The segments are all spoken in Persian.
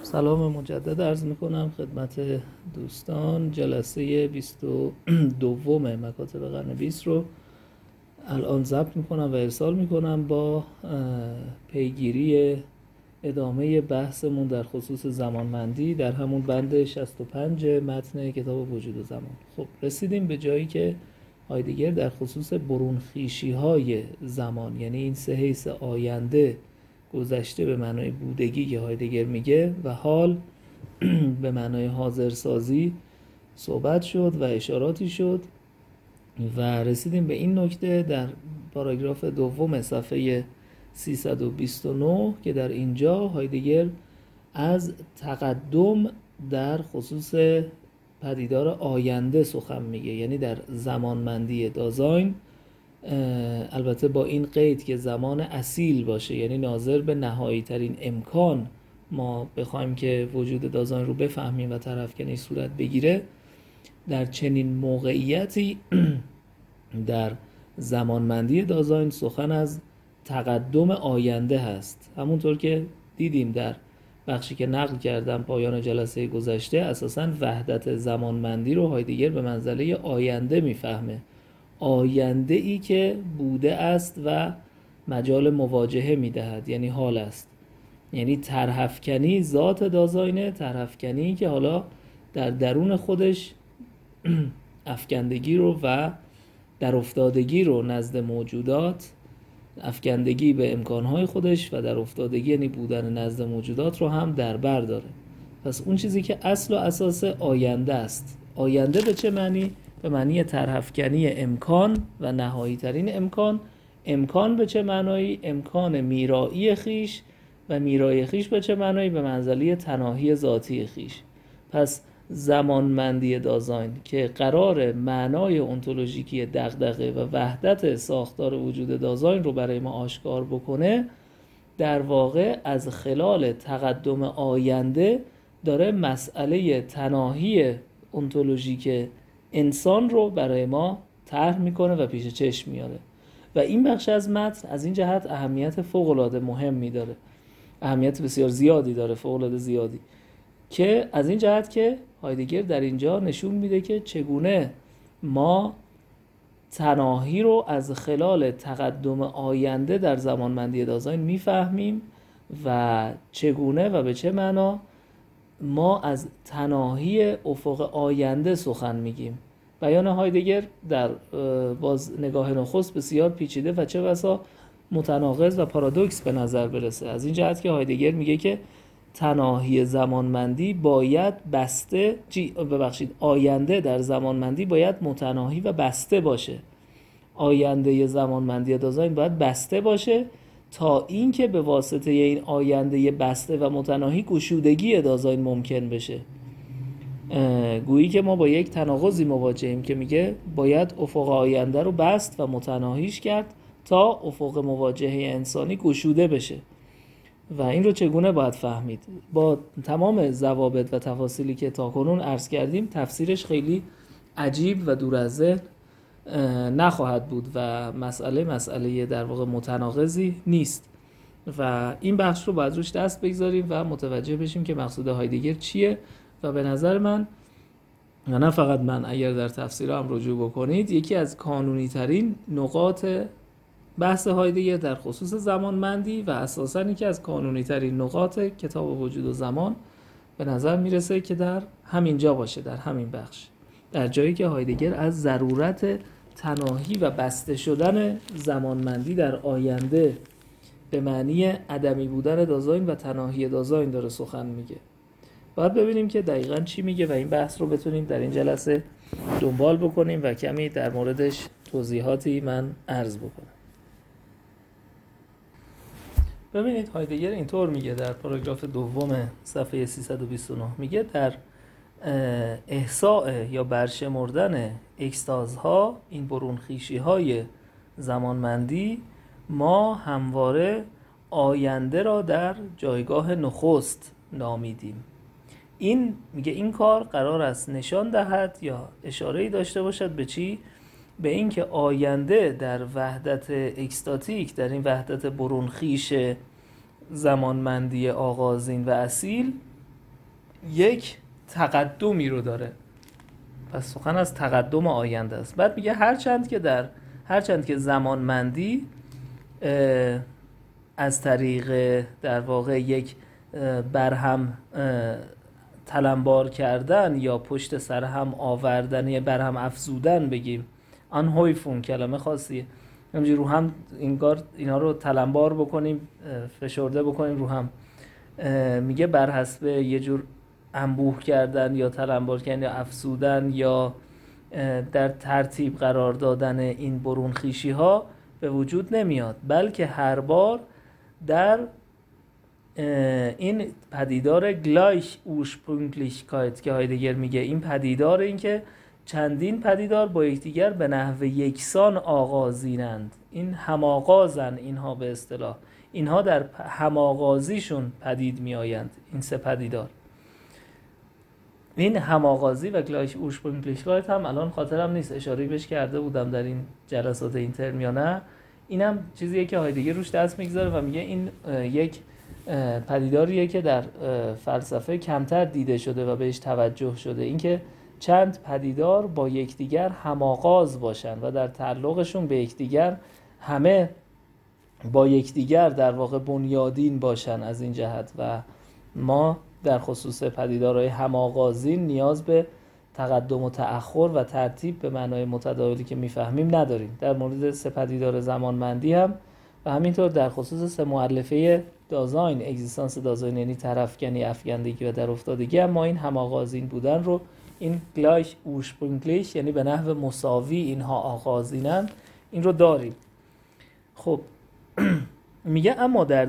سلام مجدد عرض میکنم خدمت دوستان. جلسه 22 مکاتب قرن 20 رو الان ضبط میکنم و ارسال میکنم با پیگیری ادامه بحثمون در خصوص زمانمندی در همون بند 65 متن کتاب وجود و زمان. خب رسیدیم به جایی که هایدگر در خصوص برونخیشی های زمان، یعنی این سه حیث آینده، گذشته به معنای بودگی که هایدگر میگه و حال به معنای حاضرسازی صحبت شد و اشاراتی شد و رسیدیم به این نکته در پاراگراف دوم صفحه 329 که در اینجا هایدگر از تقدم در خصوص پدیدار آینده سخن میگه، یعنی در زمانمندی دازاین، البته با این قید که زمان اصیل باشه، یعنی ناظر به نهایی ترین امکان ما بخوایم که وجود دازاین رو بفهمیم و طرفکنی صورت بگیره. در چنین موقعیتی در زمانمندی دازاین سخن از تقدم آینده هست. همونطور که دیدیم در بخشی که نقل کردم پایان جلسه گذشته، اساساً وحدت زمانمندی رو هایدگر به منزله آینده میفهمه، آینده ای که بوده است و مجال مواجهه میدهد، یعنی حال است. یعنی طرح‌افکنی ذات دازاینه، طرح‌افکنی که حالا در درون خودش افکندگی رو و در افتادگی رو نزد موجودات، افکندگی به امکانهای خودش و در افتادگی یعنی بودن نزد موجودات رو هم در بر داره. پس اون چیزی که اصل و اساس آینده است. آینده به چه معنی؟ به معنی طرح‌افکنی امکان و نهایی ترین امکان. امکان به چه معنایی؟ امکان میرایی خیش، و میرایی خیش به چه معنایی؟ به منزله تناهی ذاتی خیش. پس زمانمندی دازاین که قرار معنای اونتولوژیکی دغدغه و وحدت ساختار وجود دازاین رو برای ما آشکار بکنه، در واقع از خلال تقدم آینده داره مسئله تناهی اونتولوژیک انسان رو برای ما طرح میکنه و پیش چشم میاره. و این بخش از متن از این جهت اهمیت فوق‌العاده مهمی داره، اهمیت بسیار زیادی داره، فوق‌العاده زیادی، که از این جهت که هایدگر در اینجا نشون میده که چگونه ما تناهی رو از خلال تقدم آینده در زمانمندی دازاین میفهمیم و چگونه و به چه معنا ما از تناهی افق آینده سخن میگیم. بیان هایدگر در باز نگاه نخست بسیار پیچیده و چه بسا متناقض و پارادوکس به نظر برسه، از این جهت که هایدگر میگه که تناهی زمانمندی باید آینده در زمانمندی باید متناهی و بسته باشه. آینده زمانمندی دازاین باید بسته باشه تا اینکه به واسطه این آینده بسته و متناهی گشودگی دازاین ممکن بشه. گویی که ما با یک تناقضی مواجهیم که میگه باید افق آینده رو بست و متناهیش کرد تا افق مواجهه انسانی گشوده بشه. و این رو چگونه باید فهمید؟ با تمام ضوابط و تفاصیلی که تاکنون عرض کردیم تفسیرش خیلی عجیب و دور از ذهن نخواهد بود و مسئله در واقع متناقضی نیست و این بخش رو باید روش دست بگذاریم و متوجه بشیم که مقصود هایدگر چیه. و به نظر من، و نه فقط من، اگر در تفسیرها هم رجوع بکنید، یکی از کانونی ترین نقاط بحث هایدگر در خصوص زمانمندی و اساساً یکی از کانونی ترین نقاط کتاب وجود و زمان به نظر میرسه که در همین جا باشه، در همین بخش، در جایی که هایدگر از ضرورت تناهی و بسته شدن زمانمندی در آینده به معنی عدمی بودن دازاین و تناهی دازاین داره سخن میگه. باید ببینیم که دقیقاً چی میگه و این بحث رو بتونیم در این جلسه دنبال بکنیم و کمی در موردش توضیحاتی من عرض بکنم. ببینید هایدگر اینطور میگه در پاراگراف دوم صفحه 329، میگه در احصاء یا برشمردن اکستازها، این برونخیشی های زمانمندی، ما همواره آینده را در جایگاه نخست نامیدیم. این میگه این کار قرار است نشان دهد یا اشاره‌ای داشته باشد به چی؟ به اینکه آینده در وحدت اکستاتیک، در این وحدت برونخیش زمانمندی آغازین و اصیل، یک تقدمی رو داره. پس سخن از تقدم آینده است. بعد میگه هرچند که زمانمندی از طریق در واقع یک برهم تلمبار کردن یا پشت سر هم آوردن یا برهم افزودن بگیم، آنهویفون کلمه خاصیه، همینجوری رو هم اینا رو تلمبار بکنیم، فشرده بکنیم رو هم. میگه بر حسب یه جور انبوه کردن یا تلمبار کردن یا افزودن یا در ترتیب قرار دادن این برون خویشی ها به وجود نمیاد، بلکه هر بار در این پدیدار گلایش اوشپرونگلیشکایت که هایدگر میگه، این پدیدار، این که چندین پدیدار با یکدیگر به نحو یکسان آغازینند، این هماغازن، اینها به اصطلاح اینها در هماغازیشون پدید میآیند، این سه پدیدار. این هماغازی و گلایش اوشپرونگلیشکایت هم الان خاطرم نیست اشاره بهش کرده بودم در این جلسات اینترم یا نه، اینم چیزیه که هایدگر روش دست میگذاره و میگه این یک پدیداریه که در فلسفه کمتر دیده شده و بهش توجه شده، اینکه چند پدیدار با یکدیگر هماغاز باشن و در تعلقشون به یکدیگر همه با یکدیگر در واقع بنیادین باشن از این جهت. و ما در خصوص پدیدارهای هماغازین نیاز به تقدم و تأخر و ترتیب به معنای متداولی که میفهمیم نداریم. در مورد سه پدیدار زمانمندی هم و همینطور در خصوص سه مؤلفه دازاین، اگزیستانس دازاین یعنی طرفکنی، افکندگی و در افتادگی، هم ما این هماغازین بودن رو، این گلایش اوشپرونگلیش یعنی به نحو مساوی اینها آغازینن، این رو داریم. خب میگه اما در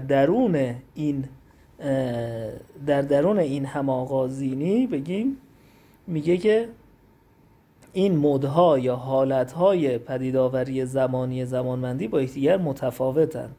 درون این هماغازینی بگیم، میگه که این مدها یا حالتهای پدیدآوری زمانی زمانمندی با یکدیگر متفاوتند.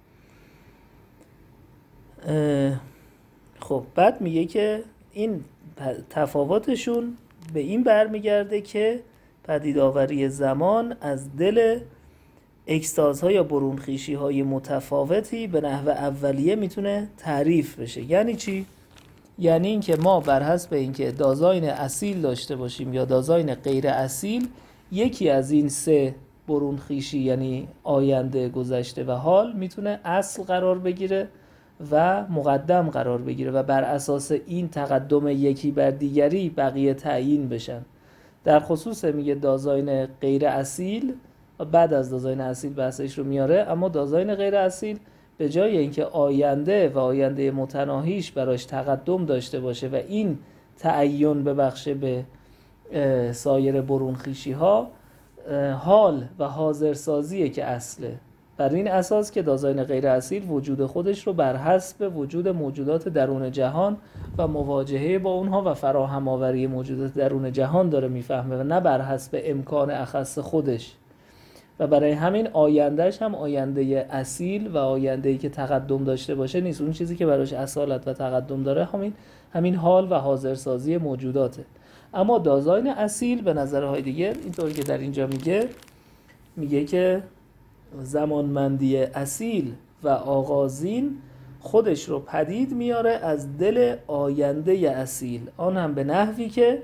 خب بعد میگه که این تفاوتشون به این برمیگرده که پدیدآوری زمان از دل اکستازها یا برونخیشی‌های متفاوتی به نحو اولیه میتونه تعریف بشه. یعنی چی؟ یعنی اینکه ما بر حسب اینکه دازاین اصیل داشته باشیم یا دازاین غیر اصیل، یکی از این سه برونخیشی یعنی آینده، گذشته و حال میتونه اصل قرار بگیره و مقدم قرار بگیره و بر اساس این تقدم یکی بر دیگری بقیه تعیین بشن. در خصوص میگه دازاین غیر اصیل، بعد از دازاین اصیل بحثش رو میاره، اما دازاین غیر اصیل به جای اینکه آینده و آینده متناهیش براش تقدم داشته باشه و این تعین ببخشه به سایر برونخیشی ها، حال و حاضرسازیه که اصله. بر این اساس که دازاین غیر اصیل وجود خودش رو بر حسب وجود موجودات درون جهان و مواجهه با اونها و فراهم آوری موجودات درون جهان داره میفهمه و نه بر حسب امکان اخص خودش. و برای همین آیندهش هم آینده اصیل و آینده‌ای که تقدم داشته باشه نیست. اون چیزی که براش اصالت و تقدم داره همین حال و حاضرسازی موجوداته. اما دازاین اصیل به نظر هایدگر اینطوری که در اینجا میگه که زمانمندی اصیل و آغازین خودش رو پدید میاره از دل آینده اصیل، آن هم به نحوی که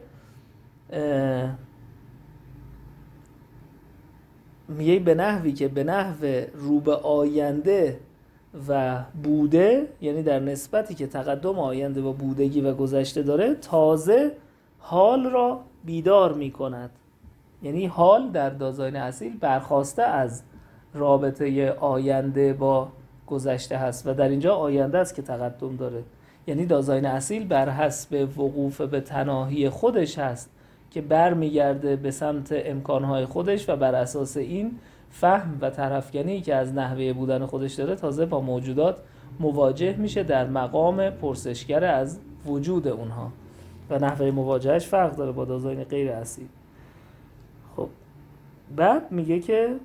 میگه به نحو رو به آینده و بوده، یعنی در نسبتی که تقدم آینده و بودگی و گذشته داره، تازه حال را بیدار میکند. یعنی حال در دازاین اصیل برخواسته از رابطه آینده با گذشته هست و در اینجا آینده است که تقدم داره. یعنی دازاین اصیل بر حسب وقوف به تناهی خودش هست که برمیگرده به سمت امکانهای خودش و بر اساس این فهم و طرفکنی که از نحوه بودن خودش داره تازه با موجودات مواجه میشه در مقام پرسشگر از وجود اونها و نحوه مواجهش فرق داره با دازاین غیر اصیل. خب بعد میگه که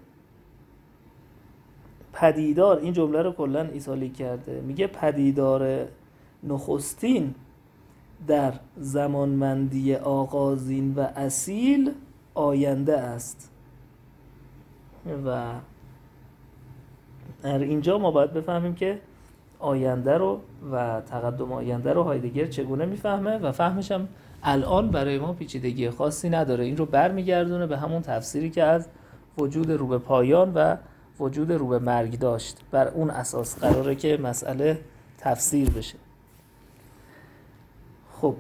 پدیدار، این جمله رو کلن ایتالیک کرده، میگه پدیدار نخستین در زمانمندی آغازین و اصیل آینده است. و در اینجا ما باید بفهمیم که آینده رو و تقدم آینده رو هایدگر چگونه میفهمه و فهمش هم الان برای ما پیچیدگی خاصی نداره. این رو برمیگردونه به همون تفسیری که از وجود رو به پایان و وجود رو به مرگ داشت. بر اون اساس قراره که مسئله تفسیر بشه. خب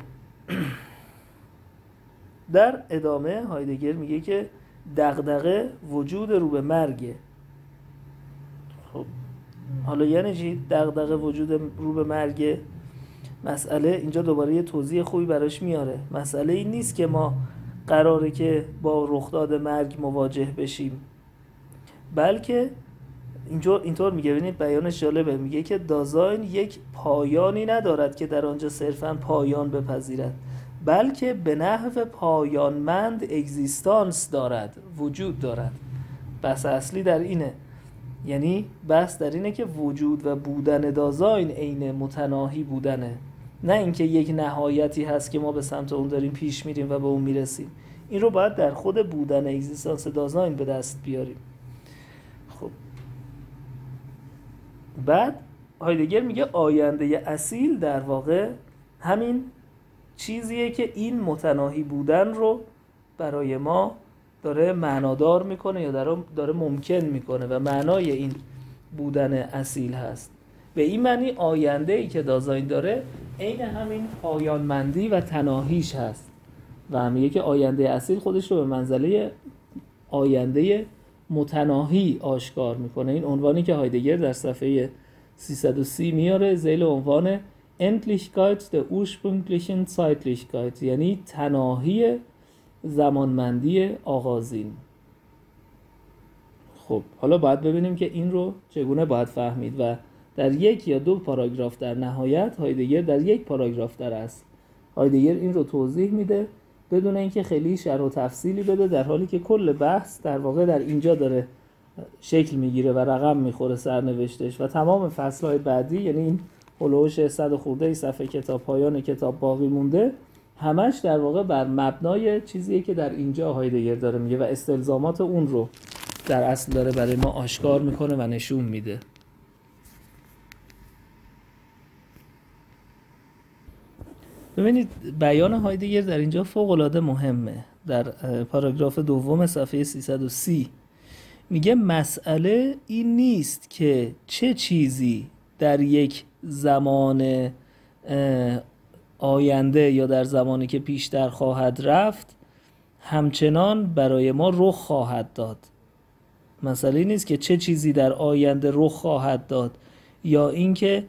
در ادامه هایدگر میگه که دغدغه وجود رو به مرگه. خب حالا یعنی چی دغدغه وجود رو به مرگه؟ مسئله اینجا دوباره یه توضیح خوبی براش میاره. مسئله این نیست که ما قراره که با رخداد مرگ مواجه بشیم، بلکه اینطور میگه، ببینید بیانش جالبه، میگه که دازاین یک پایانی ندارد که در آنجا صرفاً پایان بپذیرد، بلکه به نحو پایانمند اگزیستانس دارد، وجود دارد. بحث اصلی در اینه، یعنی بحث در اینه که وجود و بودن دازاین عین متناهی بودنه، نه اینکه یک نهایتی هست که ما به سمت اون داریم پیش میریم و به اون میرسیم. این رو باید در خود بودن اگزیستانس دازاین به دست بیاریم. خب بعد هایدگر میگه آینده اصیل در واقع همین چیزیه که این متناهی بودن رو برای ما داره معنادار میکنه یا داره ممکن میکنه و معنای این بودن اصیل هست. به این معنی آینده ای که دازاین داره عین همین پایانمندی و تناهیش هست و میگه که آینده اصیل خودش رو به منزله آینده متناهی آشکار میکنه. این عنوانی که هایدگر در صفحه 330 میاره ذیل عنوان Endlichkeit der ursprünglichen Zeitlichkeit، یعنی تناهی زمانمندی آغازین. خب حالا باید ببینیم که این رو چگونه باید فهمید و در یک یا دو پاراگراف در نهایت هایدگر در یک پاراگراف در اصل هایدگر این رو توضیح میده بدون اینکه خیلی شرح و تفصیلی بده، در حالی که کل بحث در واقع در اینجا داره شکل میگیره و رقم میخوره سرنوشتش و تمام فصلهای بعدی، یعنی این هلوش 100 خورده صفحه کتاب پایان کتاب باقی مونده، همش در واقع بر مبنای چیزیه که در اینجا هایدگر داره میگه و استلزامات اون رو در اصل داره برای ما آشکار میکنه و نشون میده. ببینید بیان هایدگر در اینجا فوق العاده مهمه. در پاراگراف دوم صفحه 330 میگه مسئله این نیست که چه چیزی در یک زمان آینده یا در زمانی که پیشتر خواهد رفت همچنان برای ما رخ خواهد داد. مسئله نیست که چه چیزی در آینده رخ خواهد داد یا اینکه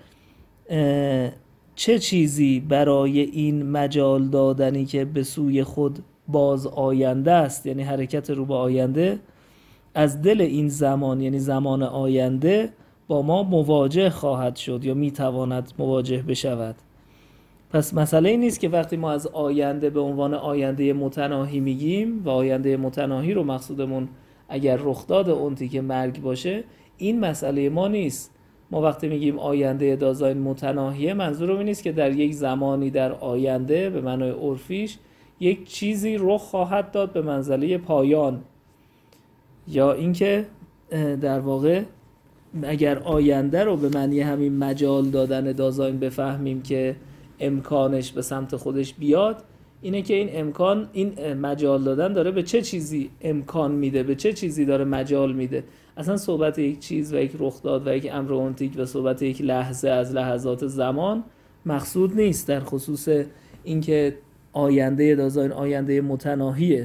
چه چیزی برای این مجال دادنی که به سوی خود باز آینده است، یعنی حرکت رو به آینده، از دل این زمان یعنی زمان آینده با ما مواجه خواهد شد یا میتواند مواجه بشود. پس مسئله این نیست که وقتی ما از آینده به عنوان آینده متناهی میگیم و آینده متناهی رو مقصودمون اگر رخداد اون که مرگ باشه، این مسئله ما نیست. ما وقتی میگیم آینده دازاین متناهیه منظورم این نیست که در یک زمانی در آینده به معنای عرفیش یک چیزی رخ خواهد داد به منزله پایان، یا اینکه در واقع اگر آینده رو به معنی همین مجال دادن دازاین بفهمیم که امکانش به سمت خودش بیاد، اینه که این امکان، این مجال دادن داره به چه چیزی امکان میده، به چه چیزی داره مجال میده. اصلا صحبت یک چیز و یک رخداد و یک امر اونتیک و صحبت یک لحظه از لحظات زمان مقصود نیست در خصوص اینکه آینده دازاین آینده متناهیه،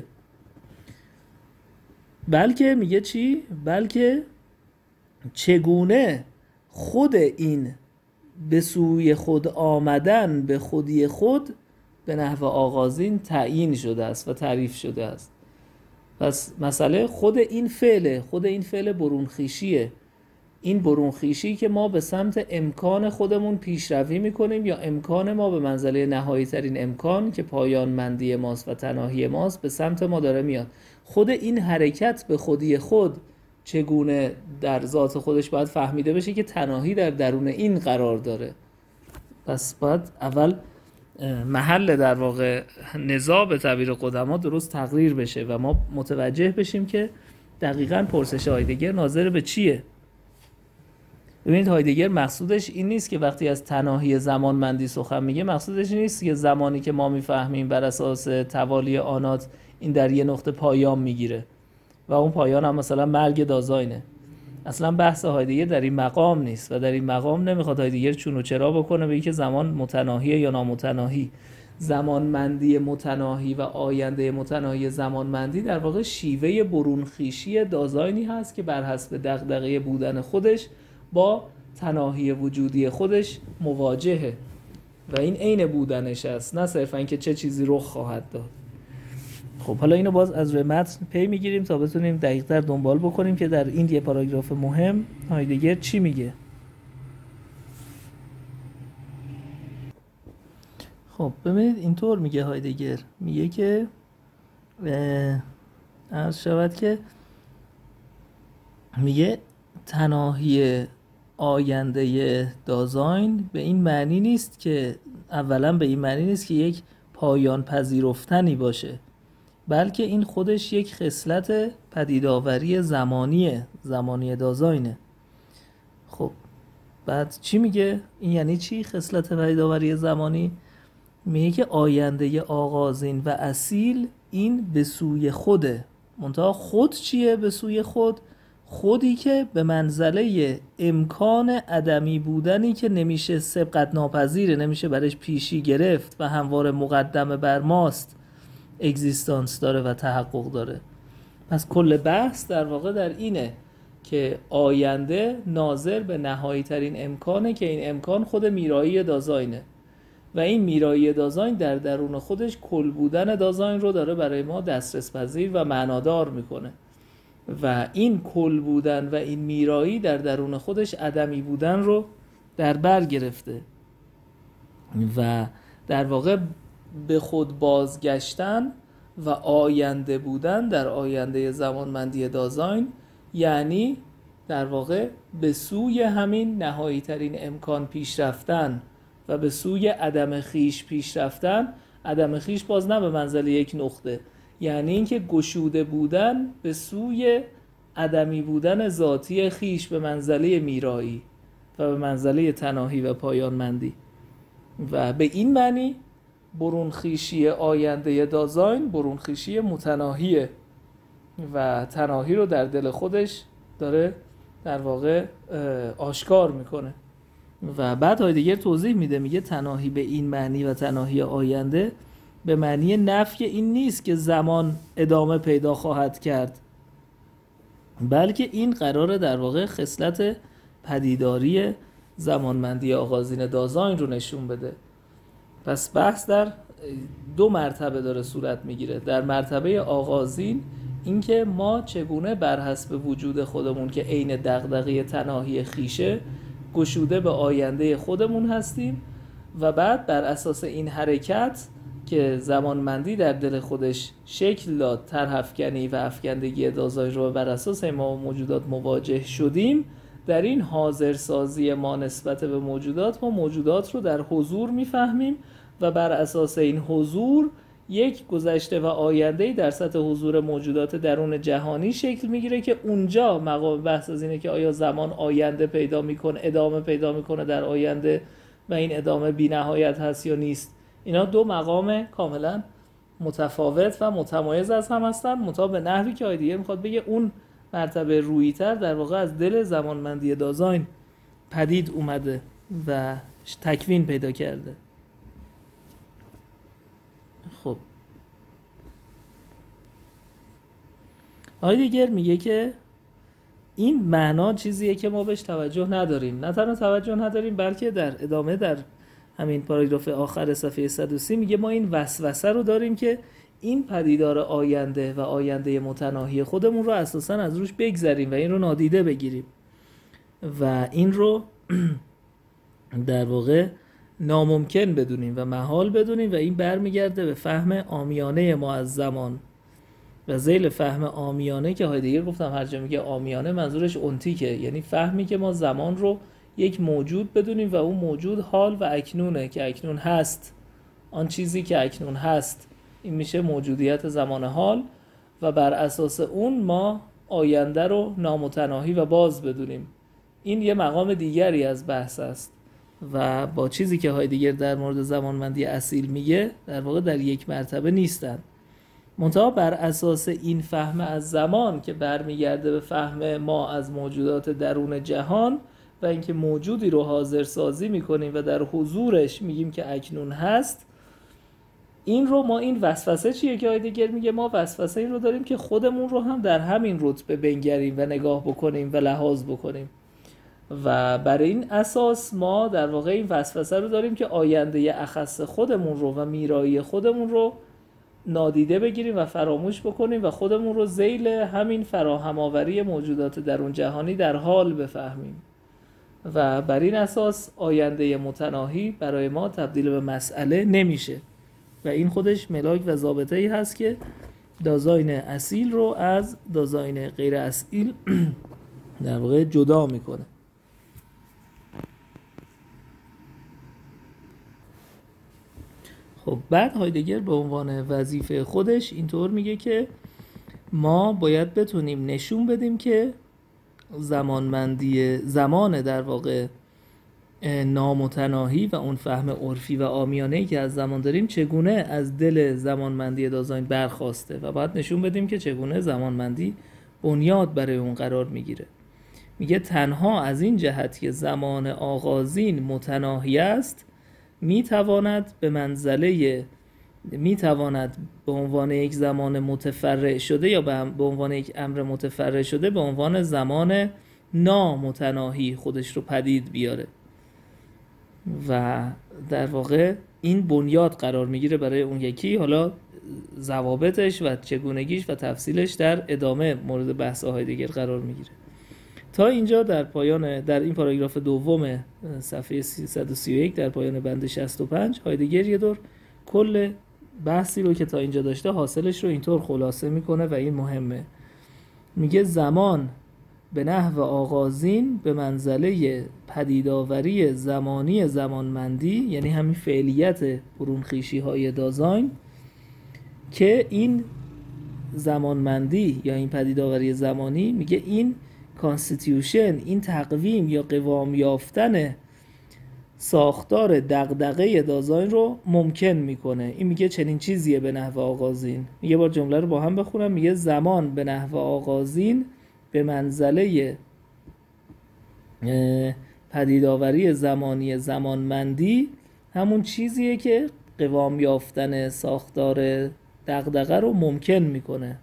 بلکه میگه چی؟ بلکه چگونه خود این به سوی خود آمدن به خودی خود به نحو آغازین تعیین شده است و تعریف شده است. پس مسئله خود این فعله، خود این فعل برونخیشیه. این برونخیشی که ما به سمت امکان خودمون پیشروی میکنیم یا امکان ما به منزله نهایی ترین امکان که پایان مندی ماست و تناهی ماست به سمت ما داره میاد. خود این حرکت به خودی خود چگونه در ذات خودش باید فهمیده بشه که تناهی در درون این قرار داره. پس باید اول محل در واقع نزاع به تعبیر قدما درست تقریر بشه و ما متوجه بشیم که دقیقاً پرسش هایدگر ناظر به چیه. ببینید هایدگر مقصودش این نیست که وقتی از تناهی زمانمندی سخن میگه، مقصودش این نیست که زمانی که ما میفهمیم بر اساس توالی آنات این در یه نقطه پایان میگیره و اون پایان هم مثلا مرگ دازاینه. اصلا بحث هایدگر در این مقام نیست و در این مقام نمیخواد هایدگر چون و چرا بکنه به که زمان متناهی یا نامتناهی. زمانمندی متناهی و آینده متناهی زمانمندی در واقع شیوه برونخیشی دازاینی هست که بر حسب دغدغه بودن خودش با تناهی وجودی خودش مواجهه و این عین بودنش است، نه صرفا که چه چیزی رخ خواهد داد. خب حالا اینو باز از روی متن پی میگیریم تا بتونیم دقیق‌تر دنبال بکنیم که در این یه پاراگراف مهم هایدگر چی میگه. خب ببینید اینطور میگه هایدگر، میگه که عرض شود که میگه تناهی آینده دازاین به این معنی نیست که اولا به این معنی نیست که یک پایان پذیرفتنی باشه، بلکه این خودش یک خصلت پدیدآوری زمانی دازاینه. خب بعد چی میگه؟ این یعنی چی خصلت پدیدآوری زمانی؟ میگه که آینده آغازین و اصیل این به سوی خوده. منتها خود چیه به سوی خود؟ خودی که به منزله امکان عدمی بودنی که نمیشه سبقت ناپذیره، نمیشه برش پیشی گرفت و همواره مقدم بر ماست اگزیستانس داره و تحقق داره. پس کل بحث در واقع در اینه که آینده ناظر به نهایی ترین امکانه که این امکان خود میرایی دازاینه و این میرایی دازاین در درون خودش کل بودن دازاین رو داره برای ما دسترس پذیر و معنادار میکنه و این کل بودن و این میرایی در درون خودش عدمی بودن رو در بر گرفته و در واقع به خود بازگشتن و آینده بودن در آینده زمانمندی دازاین یعنی در واقع به سوی همین نهایی ترین امکان پیش رفتن و به سوی عدم خیش پیش رفتن. عدم خیش باز نه به منزله یک نقطه، یعنی اینکه گشوده بودن به سوی عدمی بودن ذاتی خیش به منزله میرایی و به منزله تناهی و پایانمندی. و به این معنی برونخیشی آینده دازاین برونخیشی متناهیه و تناهی رو در دل خودش داره در واقع آشکار میکنه. و بعد هایدگر توضیح میده، میگه تناهی به این معنی و تناهی آینده به معنی نفی این نیست که زمان ادامه پیدا خواهد کرد، بلکه این قراره در واقع خصلت پدیداری زمانمندی آغازین دازاین رو نشون بده. پس بحث در دو مرتبه داره صورت میگیره. در مرتبه آغازین اینکه ما چگونه بر حسب وجود خودمون که عین دغدغه تناهی خیشه گشوده به آینده خودمون هستیم و بعد بر اساس این حرکت که زمانمندی در دل خودش شکل داد، طرح‌افکنی و افکندگی دازاین رو بر اساس ما موجودات مواجه شدیم، در این حاضرسازی ما نسبت به موجودات ما موجودات رو در حضور میفهمیم و بر اساس این حضور یک گذشته و آینده‌ای در سطح حضور موجودات درون جهانی شکل میگیره که اونجا مقام بحث از اینه که آیا زمان آینده پیدا میکنه، ادامه پیدا میکنه در آینده و این ادامه بی نهایت هست یا نیست. اینا دو مقام کاملا متفاوت و متمایز از هم هستن، منتها به نحوی که هایدگر میخواد بگه اون مرتبه رویی‌تر در واقع از دل زمانمندی دازاین پدید اومده و تکوین پیدا کرده. خب هایدگر میگه که این معنا چیزیه که ما بهش توجه نداریم، نه تنها توجه نداریم بلکه در ادامه در همین پاراگراف آخر صفحه 130 میگه ما این وسوسه رو داریم که این پدیدار آینده و آینده متناهی خودمون رو اساساً از روش بگذریم و این رو نادیده بگیریم و این رو در واقع ناممکن بدونیم و محال بدونیم و این برمیگرده به فهم عامیانه ما از زمان و ذیل فهم عامیانه که هایدگر گفتم هر جا میگه عامیانه منظورش اونتیکه، یعنی فهمی که ما زمان رو یک موجود بدونیم و اون موجود حال و اکنونه که اکنون هست، آن چیزی که اکنون هست این میشه موجودیت زمان حال و بر اساس اون ما آینده رو نامتناهی و باز بدونیم این یه مقام دیگری از بحث است و با چیزی که هایدگر در مورد زمانمندی اصیل میگه در واقع در یک مرتبه نیستن. منتها بر اساس این فهم از زمان که برمیگرده به فهم ما از موجودات درون جهان و اینکه موجودی رو حاضر سازی میکنیم و در حضورش میگیم که اکنون هست، این رو ما، این وسوسه چیه که هایدگر میگه؟ ما وسوسه این رو داریم که خودمون رو هم در همین رتبه بنگریم و نگاه بکنیم و لحاظ بکنیم و برای این اساس ما در واقع این وسوسه رو داریم که آینده اخص خودمون رو و میرایی خودمون رو نادیده بگیریم و فراموش بکنیم و خودمون رو ذیل همین فراهم‌آوری موجودات درون جهانی در حال بفهمیم و بر این اساس آینده متناهی برای ما تبدیل به مسئله نمیشه و این خودش ملاک و ضابطه‌ای هست که دازاین اصیل رو از دازاین غیر اصیل در واقع جدا میکنه. خب بعد هایدگر به عنوان وظیفه خودش اینطور میگه که ما باید بتونیم نشون بدیم که زمان در واقع نامتناهی و اون فهم عرفی و عامیانه‌ای که از زمان داریم چگونه از دل زمانمندی دازاین برخواسته و باید نشون بدیم که چگونه زمانمندی بنیاد برای اون قرار میگیره. میگه تنها از این جهت که زمان آغازین متناهی است میتواند به عنوان یک زمان متفرع شده یا به عنوان یک امر متفرع شده به عنوان زمان نامتناهی خودش رو پدید بیاره و در واقع این بنیاد قرار میگیره برای اون یکی. حالا ضوابطش و چگونگیش و تفصیلش در ادامه مورد بحث هایدگر قرار میگیره. تا اینجا در این پاراگراف دوم صفحه 331 در پایان بند 65 هایدگر یه دور کل بحثی رو که تا اینجا داشته حاصلش رو اینطور خلاصه میکنه و این مهمه. میگه زمان به نحو آغازین به منزله پدیدآوری زمانی زمانمندی، یعنی همین فعلیت برونخیشی های دازاین، که این زمانمندی یا این پدیدآوری زمانی میگه این کانستیتیوشن، این تقویم یا قوام یافتن ساختار دغدغه دازاین رو ممکن میکنه. این میگه چنین چیزیه به نحو آغازین. یه بار جمله رو با هم بخونم. میگه زمان به نحو آغازین به منزله پدیدآوری زمانی زمانمندی همون چیزیه که قوام یافتن ساختار دغدغه رو ممکن میکنه.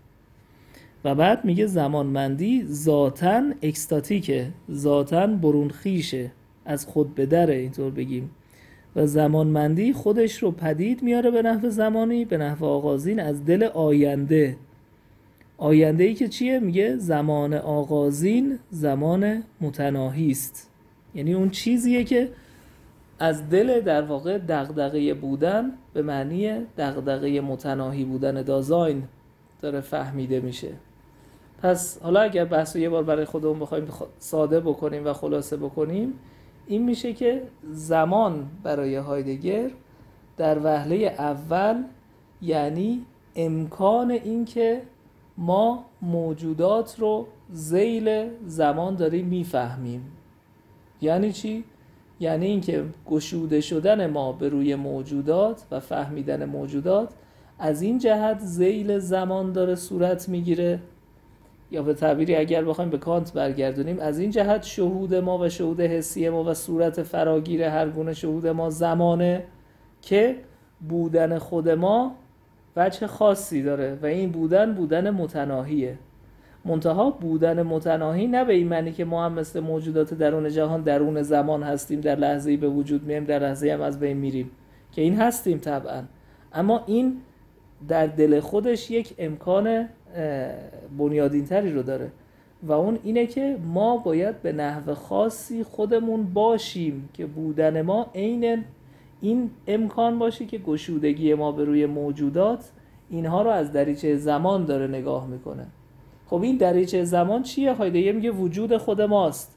و بعد میگه زمانمندی ذاتاً اکستاتیکه، ذاتاً برونخیشه، از خود به دره اینطور بگیم، و زمانمندی خودش رو پدید میاره به نحو زمانی، به نحو آغازین از دل آینده. آینده‌ای که چیه؟ میگه زمان آغازین زمان متناهی است، یعنی اون چیزیه که از دل در واقع دغدغه بودن به معنی دغدغه متناهی بودن دازاین داره فهمیده میشه. پس حالا اگر بحثو یه بار برای خودمون بخوایم ساده بکنیم و خلاصه بکنیم، این میشه که زمان برای هایدگر در وهله اول یعنی امکان این که ما موجودات رو ذیل زمان داریم میفهمیم. یعنی چی؟ یعنی این که گشوده شدن ما به روی موجودات و فهمیدن موجودات از این جهت ذیل زمان داره صورت میگیره، یا به تعبیری اگر بخوایم به کانت برگردونیم از این جهت شهود ما و شهود حسی ما و صورت فراگیر هر گونه شهود ما زمانه که بودن خود ما وجه خاصی داره و این بودن متناهیه. منتها بودن متناهی نه به این معنی که ما هم مثل موجودات درون جهان درون زمان هستیم، در لحظه‌ای به وجود میایم در لحظه‌ای هم از بین میریم، که این هستیم طبعا، اما این در دل خودش یک امکان بنیادین‌تری رو داره و اون اینه که ما باید به نحو خاصی خودمون باشیم که بودن ما عین این امکان باشه که گشودگی ما به روی موجودات اینها رو از دریچه زمان داره نگاه میکنه. خب این دریچه زمان چیه؟ هایدگر میگه وجود خود ماست.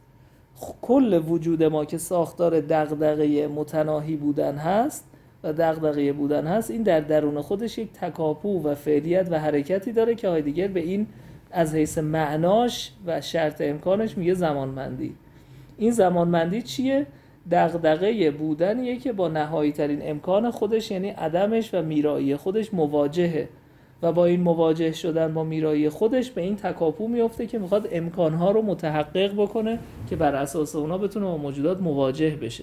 کل وجود ما که ساختار دغدغه متناهی بودن هست و دغدغه بودن هست، این در درون خودش یک تکاپو و فعلیت و حرکتی داره که هایدگر به این از حیث معناش و شرط امکانش میگه زمانمندی. این زمانمندی چیه؟ دغدغه بودنیه که با نهایی ترین امکان خودش یعنی عدمش و میرایی خودش مواجهه و با این مواجه شدن با میرایی خودش به این تکاپو میفته که میخواد امکانها رو متحقق بکنه که بر اساس اونا بتونه با موجودات مواجه بشه.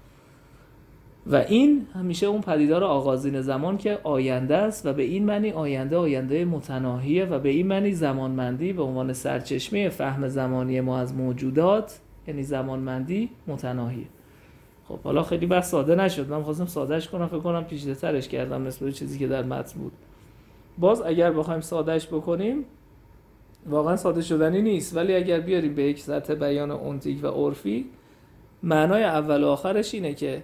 و این همیشه اون پدیدار آغازین زمان که آینده است و به این معنی آینده متناهیه و به این معنی زمانمندی به عنوان سرچشمه فهم زمانی ما از موجودات یعنی زمانمندی متناهیه. خب حالا خیلی بحث ساده نشد، من خواستم سادهش کنم، فکر کنم پیچیده ترش کردم نسبت به چیزی که در متن بود. باز اگر بخوایم سادهش بکنیم واقعا ساده شدنی نیست، ولی اگر بیاریم به یک سطح بیان اونتیک و عرفی، معنای اول و آخرش اینه که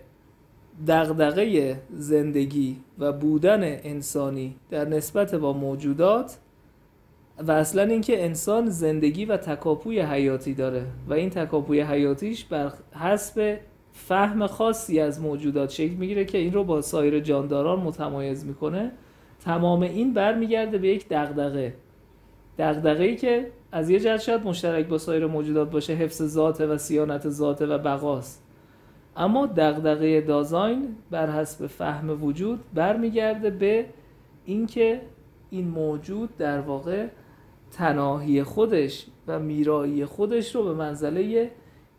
دغدغه زندگی و بودن انسانی در نسبت با موجودات و اصلا اینکه انسان زندگی و تکاپوی حیاتی داره و این تکاپوی حیاتیش بر حسب فهم خاصی از موجودات شکل میگیره که این رو با سایر جانداران متمایز میکنه. تمام این برمیگرده به یک دغدغه‌ای که از یه جهت شاید مشترک با سایر موجودات باشه، حفظ ذات و صیانت ذات و بقاست، اما دغدغه دازاین بر حسب فهم وجود برمیگرده به اینکه این موجود در واقع تناهی خودش و میرایی خودش رو به منزله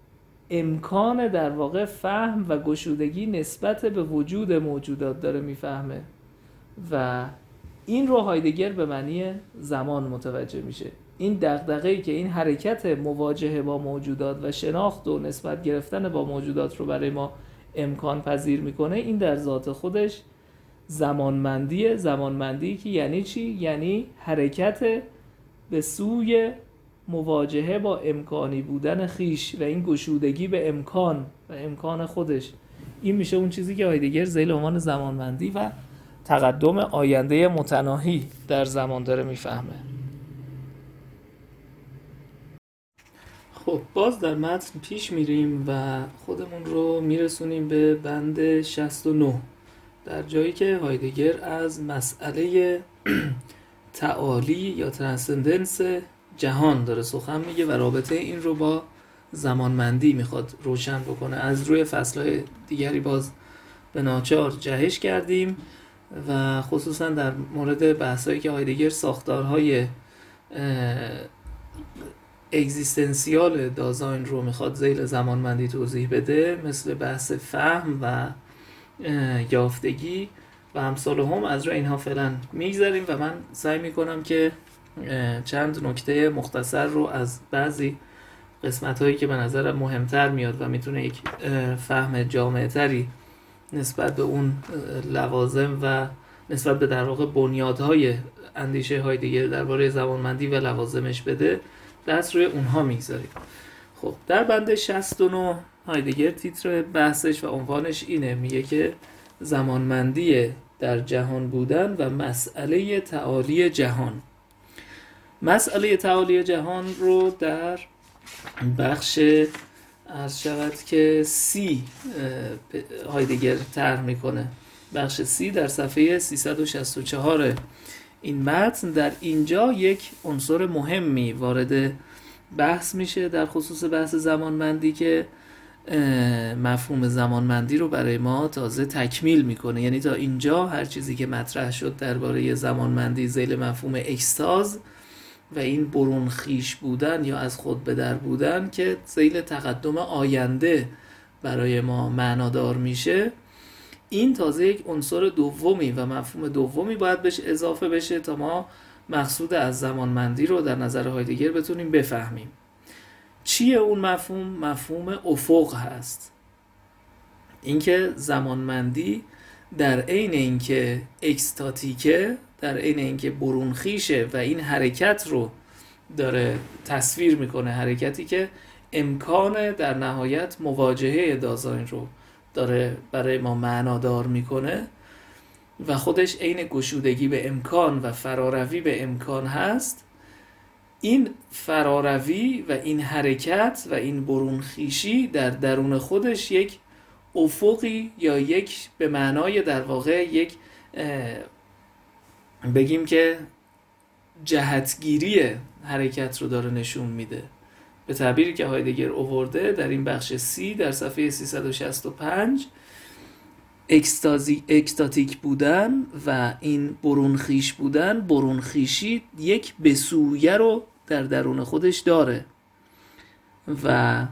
امکان در واقع فهم و گشودگی نسبت به وجود موجودات داره میفهمه و این رو هایدگر به معنی زمان متوجه میشه. این دغدغه‌ای که این حرکت مواجهه با موجودات و شناخت و نسبت گرفتن با موجودات رو برای ما امکان پذیر میکنه، این در ذات خودش زمانمندیه. زمانمندی که یعنی چی؟ یعنی حرکت به سوی مواجهه با امکانی بودن خیش و این گشودگی به امکان و امکان خودش. این میشه اون چیزی که هایدگر ذیل عنوان زمانمندی و تقدم آینده متناهی در زمان داره میفهمه. خب باز در متن پیش میریم و خودمون رو میرسونیم به بند 69 در جایی که هایدگر از مسئله تعالی یا ترانسندنس جهان داره سخن میگه و رابطه این رو با زمانمندی میخواد روشن بکنه. از روی فصلهای دیگری باز به ناچار جهش کردیم و خصوصا در مورد بحثایی که هایدگر ساختارهای اگزیستنسیال دازاین رو میخواد ذیل زمانمندی توضیح بده، مثل بحث فهم و یافتگی و امثال هم، از روی اینها فعلا میگذاریم و من سعی میکنم که چند نکته مختصر رو از بعضی قسمت هایی که به نظرم مهمتر میاد و میتونه یک فهم جامع‌تری نسبت به اون لوازم و نسبت به در واقع بنیادهای اندیشه هایدگر درباره زمانمندی و لوازمش بده، دست روی اونها میگذاریم. خب در بند 69 هایدگر تیتر بحثش و عنوانش اینه، میگه که زمانمندی در جهان بودن و مسئله تعالی جهان. مسئله تعالی جهان رو در بخش عرض شود که سی هایدگر طرح میکنه. بخش سی در صفحه 364 این متن. در اینجا یک عنصر مهمی وارد بحث میشه در خصوص بحث زمانمندی که مفهوم زمانمندی رو برای ما تازه تکمیل میکنه. یعنی تا اینجا هر چیزی که مطرح شد درباره زمانمندی ذیل مفهوم اکستاز و این برون خیش بودن یا از خود به در بودن که ذیل تقدم آینده برای ما معنادار میشه، این تازه یک عنصر دومی و مفهوم دومی باید بهش اضافه بشه تا ما مقصود از زمانمندی رو در نظر هایدگر بتونیم بفهمیم. چیه اون مفهوم؟ مفهوم افق هست. اینکه زمانمندی در عین اینکه اکستاتیکه، در عین اینکه برون خیشه و این حرکت رو داره تصویر میکنه، حرکتی که امکان در نهایت مواجهه دازاین رو داره برای ما معنادار میکنه و خودش عین گشودگی به امکان و فراروی به امکان هست. این فراروی و این حرکت و این برون خیشی در درون خودش یک افقی یا یک به معنای در واقع یک بگیم که جهتگیری حرکت رو داره نشون میده به تعبیری که هایدگر آورده در این بخش C در صفحه 365، اکستاتیک بودن و این برون خویش بودن، برون خویشی یک بسویه رو در درون خودش داره و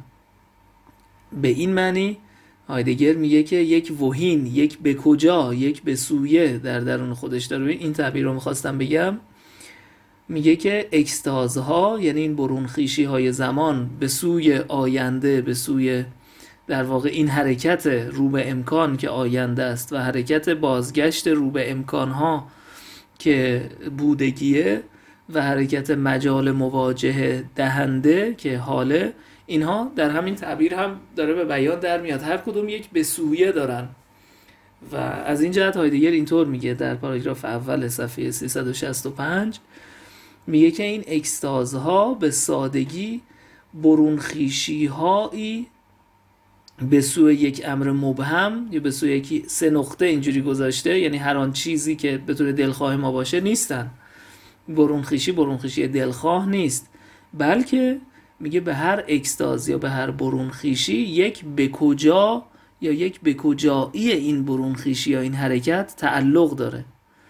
به این معنی هایدگر میگه که یک وهین، یک به کجا، یک بسویه در درون خودش داره. این تعبیر رو میخواستم بگم. میگه که اکستازها یعنی این برون خویشی های زمان به سوی آینده، به سوی در واقع این حرکت رو به امکان که آینده است و حرکت بازگشت رو به امکانها که بودگیه و حرکت مجال مواجهه دهنده که حاله، اینها در همین تعبیر هم داره به بیان در میاد. هر کدوم یک بسویه دارن و از این جهت هایدگر اینطور میگه در پاراگراف اول صفحه 365 میگه که این اکستازها به سادگی برونخیشی هایی به سوی یک امر مبهم یا به سوی یکی سه نقطه اینجوری گذاشته، یعنی هر آن چیزی که به طور دلخواه ما باشه نیستن. برونخیشی دلخواه نیست، بلکه میگه به هر اکستاز یا به هر برونخیشی یک به کجا یا یک به کجایی این برونخیشی یا این حرکت تعلق داره.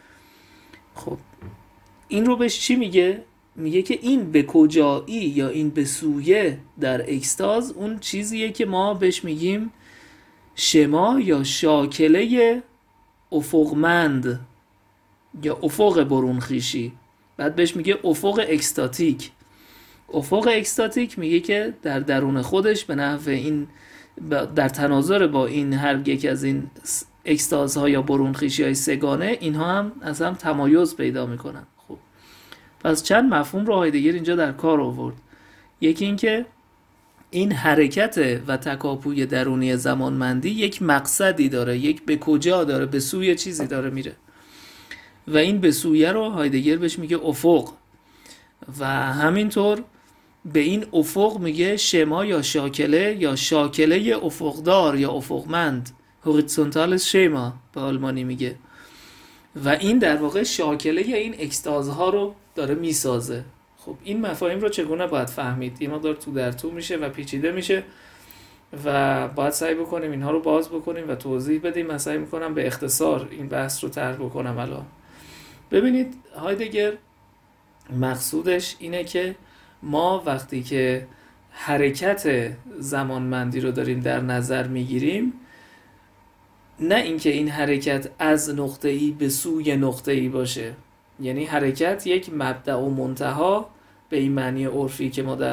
خب این رو بهش چی میگه؟ میگه که این به کجایی یا این به سویه در اکستاز اون چیزیه که ما بهش میگیم شما یا شاکله افقمند یا افق برونخیشی. بعد بهش میگه افق اکستاتیک. افق اکستاتیک میگه که در درون خودش به نحو این در تناظر با این هر یک از این اکستازها یا برونخیشی های سگانه، اینها هم از هم تمایز پیدا میکنن. خب پس چند مفهوم رو هایدگر اینجا در کار آورد. یکی این که این حرکت و تکاپوی درونی زمانمندی یک مقصدی داره، یک به کجا داره، به سوی چیزی داره میره و این به سویه رو هایدگر بهش میگه افق و همینطور به این افق میگه شما یا شاکله افقدار یا افقمند، هوریزونتالس شما به آلمانی میگه و این در واقع شاکله این اکستازها رو داره میسازه. خب این مفاهیم رو چگونه باید فهمید؟ یه مقدار تو در تو میشه و پیچیده میشه و باید سعی بکنیم اینها رو باز بکنیم و توضیح بدیم. من سعی میکنم به اختصار این بحث رو طرح بکنم. الان ببینید هایدگر مقصودش اینه که ما وقتی که حرکت زمانمندی رو داریم در نظر میگیریم، نه اینکه این حرکت از نقطه‌ای به سوی نقطه‌ای باشه، یعنی حرکت یک مبدأ و منتها به این معنی عرفی که ما در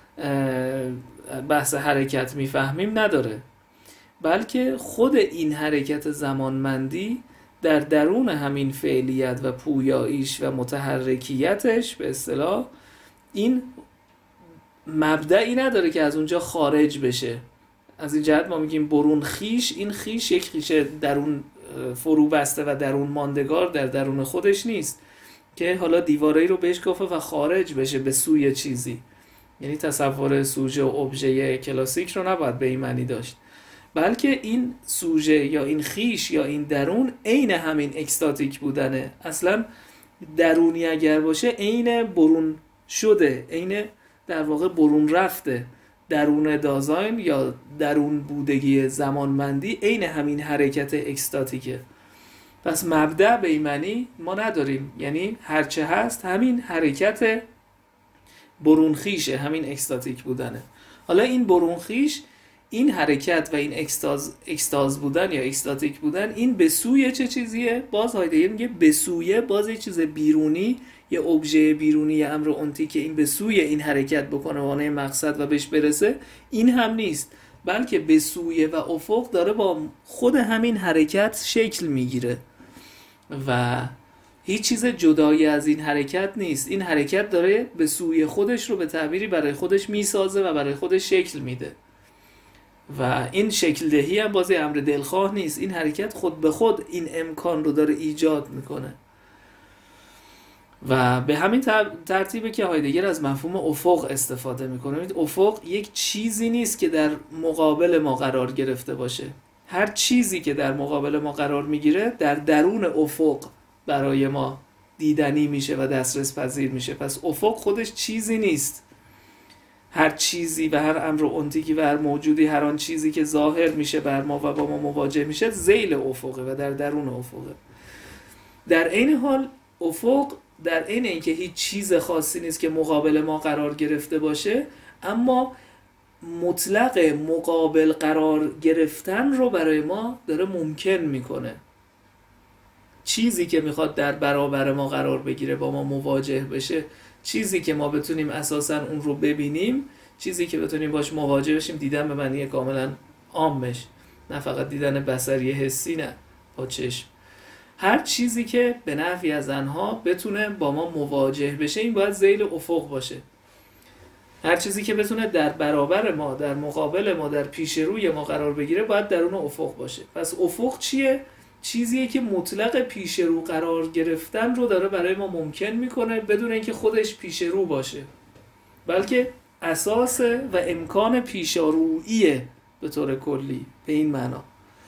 بحث حرکت میفهمیم نداره، بلکه خود این حرکت زمانمندی در درون همین فعلیت و پویاییش و متحرکیتش به اصطلاح این مبدأی نداره که از اونجا خارج بشه. از این جهت ما میگیم برون خیش، این خیش یک خیش درون فرو بسته و درون ماندگار در درون خودش نیست که حالا دیواره‌ای رو بهش گفته و خارج بشه به سوی چیزی، یعنی تصور سوژه و ابژه کلاسیک رو نباید به این معنی داشت، بلکه این سوژه یا این خیش یا این درون عین همین اکستاتیک بودنه. اصلا درونی اگر باشه عین برون شده، عین در واقع برون رفته. درون دازاین یا درون بودگی زمانمندی عین همین حرکت اکستاتیکه. پس مبدأ به این معنی ما نداریم، یعنی هرچه هست همین حرکت برونخیشه، همین اکستاتیک بودنه. حالا این برونخیش، این حرکت و این اکستاز بودن یا اکستاتیک بودن، این به سوی چه چیزیه؟ باز هایدگر میگه به سوی باز یه چیز بیرونی، یه ابژه بیرونی، یه امر اونتی که این به سوی این حرکت بکنه وانه مقصد و بهش برسه، این هم نیست، بلکه به سوی و افق داره با خود همین حرکت شکل میگیره و هیچ چیز جدایی از این حرکت نیست. این حرکت داره به سوی خودش رو به تعبیری برای خودش میسازه و برای خودش شکل میده و این شکل دهی هم بازی امر دلخواه نیست. این حرکت خود به خود این امکان رو داره ایجاد میکنه و به همین ترتیبه که هایدگر از مفهوم افق استفاده میکنه. افق یک چیزی نیست که در مقابل ما قرار گرفته باشه. هر چیزی که در مقابل ما قرار میگیره در درون افق برای ما دیدنی میشه و دسترس پذیر میشه. پس افق خودش چیزی نیست. هر چیزی و هر امر اونتیکی و هر موجودی، هر آن چیزی که ظاهر میشه بر ما و با ما مواجه میشه ذیل افقه و در درون افقه. در عین حال افق در عین اینکه هیچ چیز خاصی نیست که مقابل ما قرار گرفته باشه، اما مطلق مقابل قرار گرفتن رو برای ما داره ممکن میکنه. چیزی که میخواد در برابر ما قرار بگیره، با ما مواجه بشه، چیزی که ما بتونیم اساساً اون رو ببینیم، چیزی که بتونیم باش مواجه بشیم، دیدن به معنی کاملا عامش، نه فقط دیدن بصری حسی، نه با چشم، هر چیزی که به نفعی از آنها بتونه با ما مواجه بشه، این باید ذیل افق باشه. هر چیزی که بتونه در برابر ما، در مقابل ما، در پیش روی ما قرار بگیره، باید درون افق باشه. پس افق چیه؟ چیزیه که مطلق پیش رو قرار گرفتن رو داره برای ما ممکن میکنه بدون اینکه خودش پیش رو باشه، بلکه اساس و امکان پیشاروییه به طور کلی، به این معنا.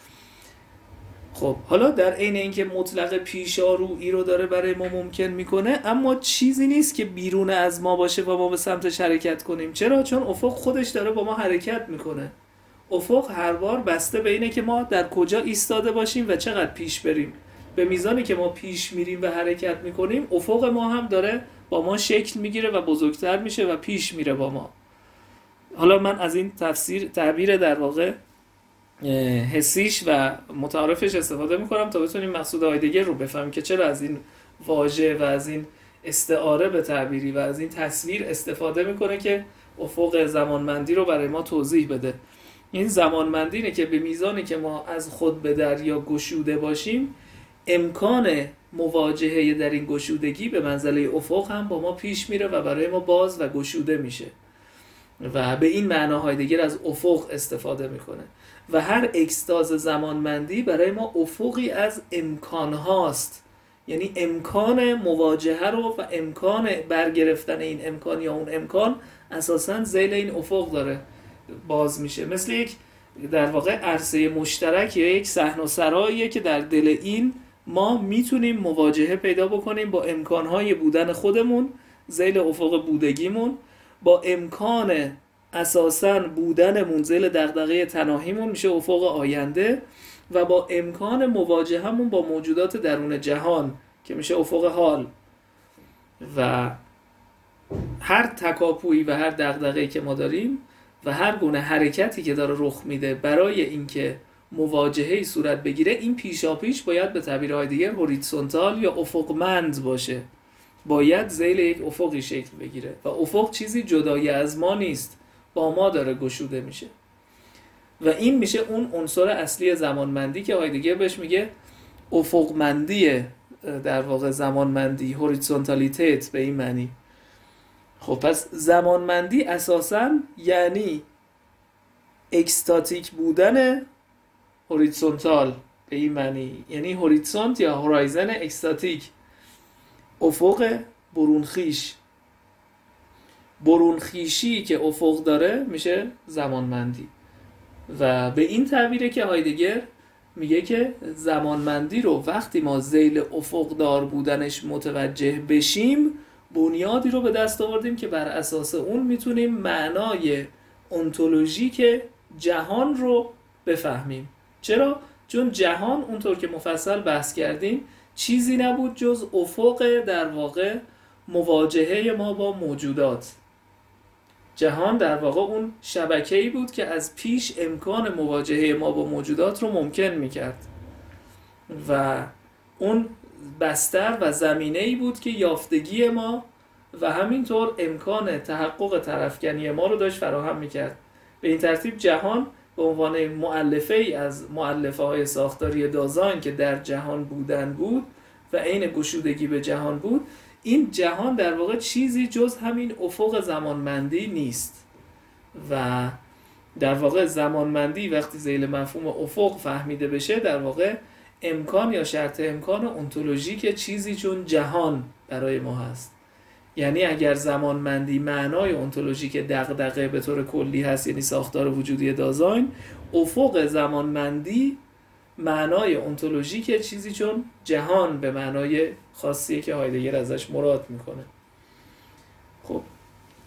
خب حالا در عین اینکه مطلق پیشارویی رو داره برای ما ممکن میکنه، اما چیزی نیست که بیرون از ما باشه و ما به سمتش حرکت کنیم. چرا؟ چون افق خودش داره با ما حرکت میکنه. افق هر بار بسته به اینه که ما در کجا ایستاده باشیم و چقدر پیش بریم. به میزانی که ما پیش میریم و حرکت میکنیم، افق ما هم داره با ما شکل میگیره و بزرگتر میشه و پیش میره با ما. حالا من از این تعبیر در واقع حسیش و متعارفش استفاده میکنم تا بتونیم مقصود هایدگر رو بفهمیم که چرا از این واژه و از این استعاره به تعبیری و از این تصویر استفاده میکنه که افق زمانمندی رو برای ما توضیح بده. این زمانمندی اینه که به میزانی که ما از خود به دریا گشوده باشیم، امکان مواجهه در این گشودگی به منزله افق هم با ما پیش میره و برای ما باز و گشوده میشه و به این معنا هایدگر از افق استفاده میکنه. و هر اکستاز زمانمندی برای ما افقی از امکان هاست، یعنی امکان مواجهه رو و امکان برگرفتن این امکان یا اون امکان اساساً ذیل این افق داره باز میشه. مثل یک در واقع عرصه مشترک یا یک صحن و سراییه که در دل این ما میتونیم مواجهه پیدا بکنیم با امکانهای بودن خودمون، ذیل افق بودگیمون، با امکان اساساً بودنمون ذیل دغدغه تناهیمون میشه افق آینده، و با امکان مواجههمون با موجودات درون جهان که میشه افق حال. و هر تکاپویی و هر دغدغه‌ای که ما داریم و هر گونه حرکتی که داره رخ میده برای اینکه مواجهه‌ای صورت بگیره، این پیشاپیش باید به تعبیرهای دیگر هوریزونتال یا افقمند باشه، باید ذیل یک افقی شکل بگیره و افق چیزی جدای از ما نیست، با ما داره گشوده میشه. و این میشه اون عنصر اصلی زمانمندی که هایدگر بهش میگه افقمندی، در واقع زمانمندی، هوریزونتالیتت به این معنی. خب پس زمانمندی اساساً یعنی اکستاتیک بودن هوریزونتال به این معنی، یعنی هوریزونت یا هورایزن اکستاتیک، افق برونخیش. برونخیشی که افق داره میشه زمانمندی. و به این تعبیره که هایدگر میگه که زمانمندی رو وقتی ما ذیل افق دار بودنش متوجه بشیم، بنیادی رو به دست آوردیم که بر اساس اون میتونیم معنای انتولوژیک جهان رو بفهمیم. چرا؟ چون جهان اونطور که مفصل بحث کردیم چیزی نبود جز افق در واقع مواجهه ما با موجودات. جهان در واقع اون شبکه‌ای بود که از پیش امکان مواجهه ما با موجودات رو ممکن میکرد و اون بستر و زمینه‌ای بود که یافتگی ما و همینطور امکان تحقق طرفکنی ما رو داشت فراهم میکرد. به این ترتیب جهان به عنوان مؤلفه‌ای از مؤلفه‌های ساختاری دازاین که در جهان بودن بود و عین گشودگی به جهان بود، این جهان در واقع چیزی جز همین افق زمانمندی نیست. و در واقع زمانمندی وقتی ذیل مفهوم افق فهمیده بشه، در واقع امکان یا شرط امکان انتولوژیک چیزی چون جهان برای ما هست. یعنی اگر زمانمندی معنای انتولوژیک دغدغه به طور کلی هست، یعنی ساختار وجودی دازاین، افق زمانمندی معنای انتولوژیک چیزی چون جهان به معنای خاصیه که هایدگر ازش مراد میکنه. خب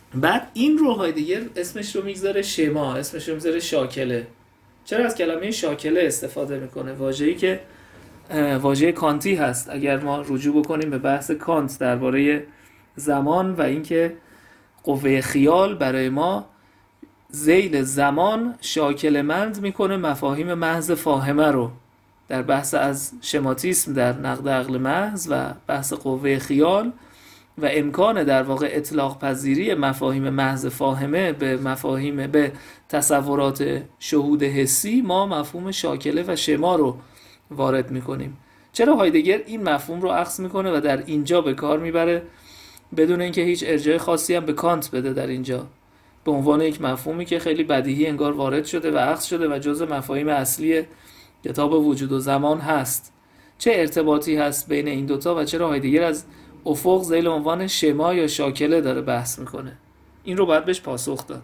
بعد این رو هایدگر اسمش رو میگذاره شما، اسمش رو میگذاره شاکله. چرا از کلمه شاکله استفاده میکنه؟ واژه‌ای که واژه کانتی هست. اگر ما رجوع بکنیم به بحث کانت درباره زمان و اینکه قوه خیال برای ما ذیل زمان شاکله مند میکنه مفاهیم محض فاهمه رو، در بحث از شماتیسم در نقد عقل محض و بحث قوه خیال و امکان در واقع اطلاق پذیری مفاهیم محض فاهمه به تصورات شهود حسی، ما مفهوم شاکله و شما رو وارد میکنیم. چرا هایدگر این مفهوم رو اخذ میکنه و در اینجا به کار میبره بدون اینکه هیچ ارجاع خاصی هم به کانت بده؟ در اینجا به عنوان یک مفهومی که خیلی بدیهی انگار وارد شده و اخذ شده و جزء مفاهیم اصلی کتاب وجود و زمان هست. چه ارتباطی هست بین این دوتا و چرا هایدگر از افق ذیل عنوان شما یا شاکله داره بحث میکنه؟ این رو باید بهش پاسخ داد.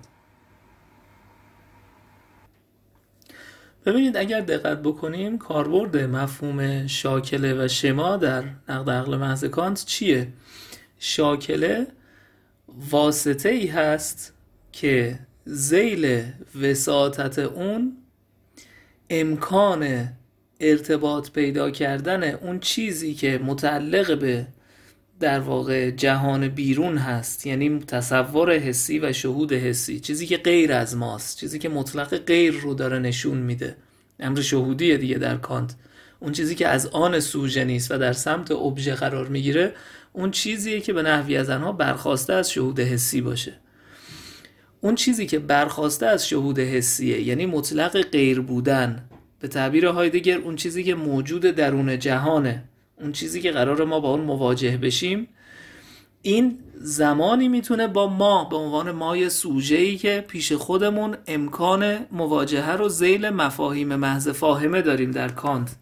ببینید اگر دقت بکنیم کاربرد مفهوم شاکله و شما در نقد عقل محض کانت چیه؟ شاکله واسطه ای هست که ذیل وساطت اون امکان ارتباط پیدا کردن اون چیزی که متعلق به در واقع جهان بیرون هست، یعنی تصور حسی و شهود حسی، چیزی که غیر از ماست، چیزی که مطلق غیر رو داره نشون میده، امر شهودیه دیگه در کانت. اون چیزی که از آن سوژه نیست و در سمت ابژه قرار میگیره، اون چیزیه که به نحوی از آنها برخواسته از شهود حسی باشه. اون چیزی که برخواسته از شهود حسیه، یعنی مطلق غیر بودن، به تعبیر هایدگر اون چیزی که موجود درون جهانه، اون چیزی که قراره ما با اون مواجه بشیم، این زمانی میتونه با ما به عنوان مای سوژه‌ای که پیش خودمون امکان مواجهه رو ذیل مفاهیم محض فاهمه داریم در کانت،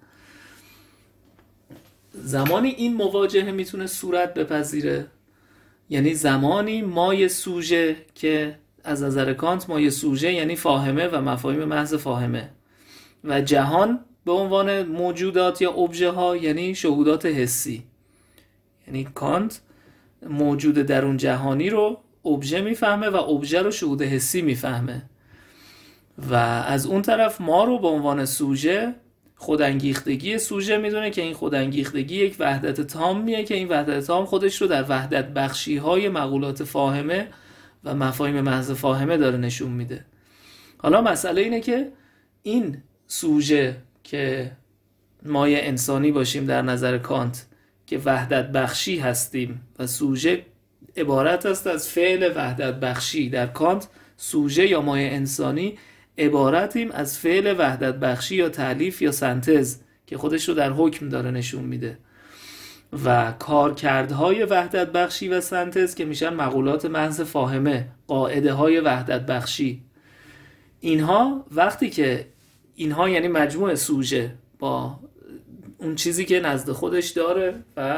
زمانی این مواجهه میتونه صورت بپذیره، یعنی زمانی مای سوژه که از نظر کانت مای سوژه یعنی فاهمه و مفاهیم محض فاهمه، و جهان به عنوان موجودات یا ابژه ها یعنی شهودات حسی. یعنی کانت موجود درون جهانی رو ابژه میفهمه و ابژه رو شهود حسی میفهمه، و از اون طرف ما رو به عنوان سوژه خودانگیختگی سوژه میدونه که این خودانگیختگی یک وحدت تامیه که این وحدت تام خودش رو در وحدت بخشی های مقولات فاهمه و مفاهیم محض فاهمه داره نشون میده. حالا مسئله اینه که این سوژه که مایه انسانی باشیم در نظر کانت که وحدت بخشی هستیم و سوژه عبارت است از فعل وحدت بخشی، در کانت سوژه یا مایه انسانی عبارتیم از فعل وحدت بخشی یا تألیف یا سنتز که خودش رو در حکم داره نشون میده، و کارکردهای وحدت بخشی و سنتز که میشن مقولات محض فاهمه، قاعده های وحدت بخشی. اینها وقتی که اینها یعنی مجموع سوژه با اون چیزی که نزد خودش داره و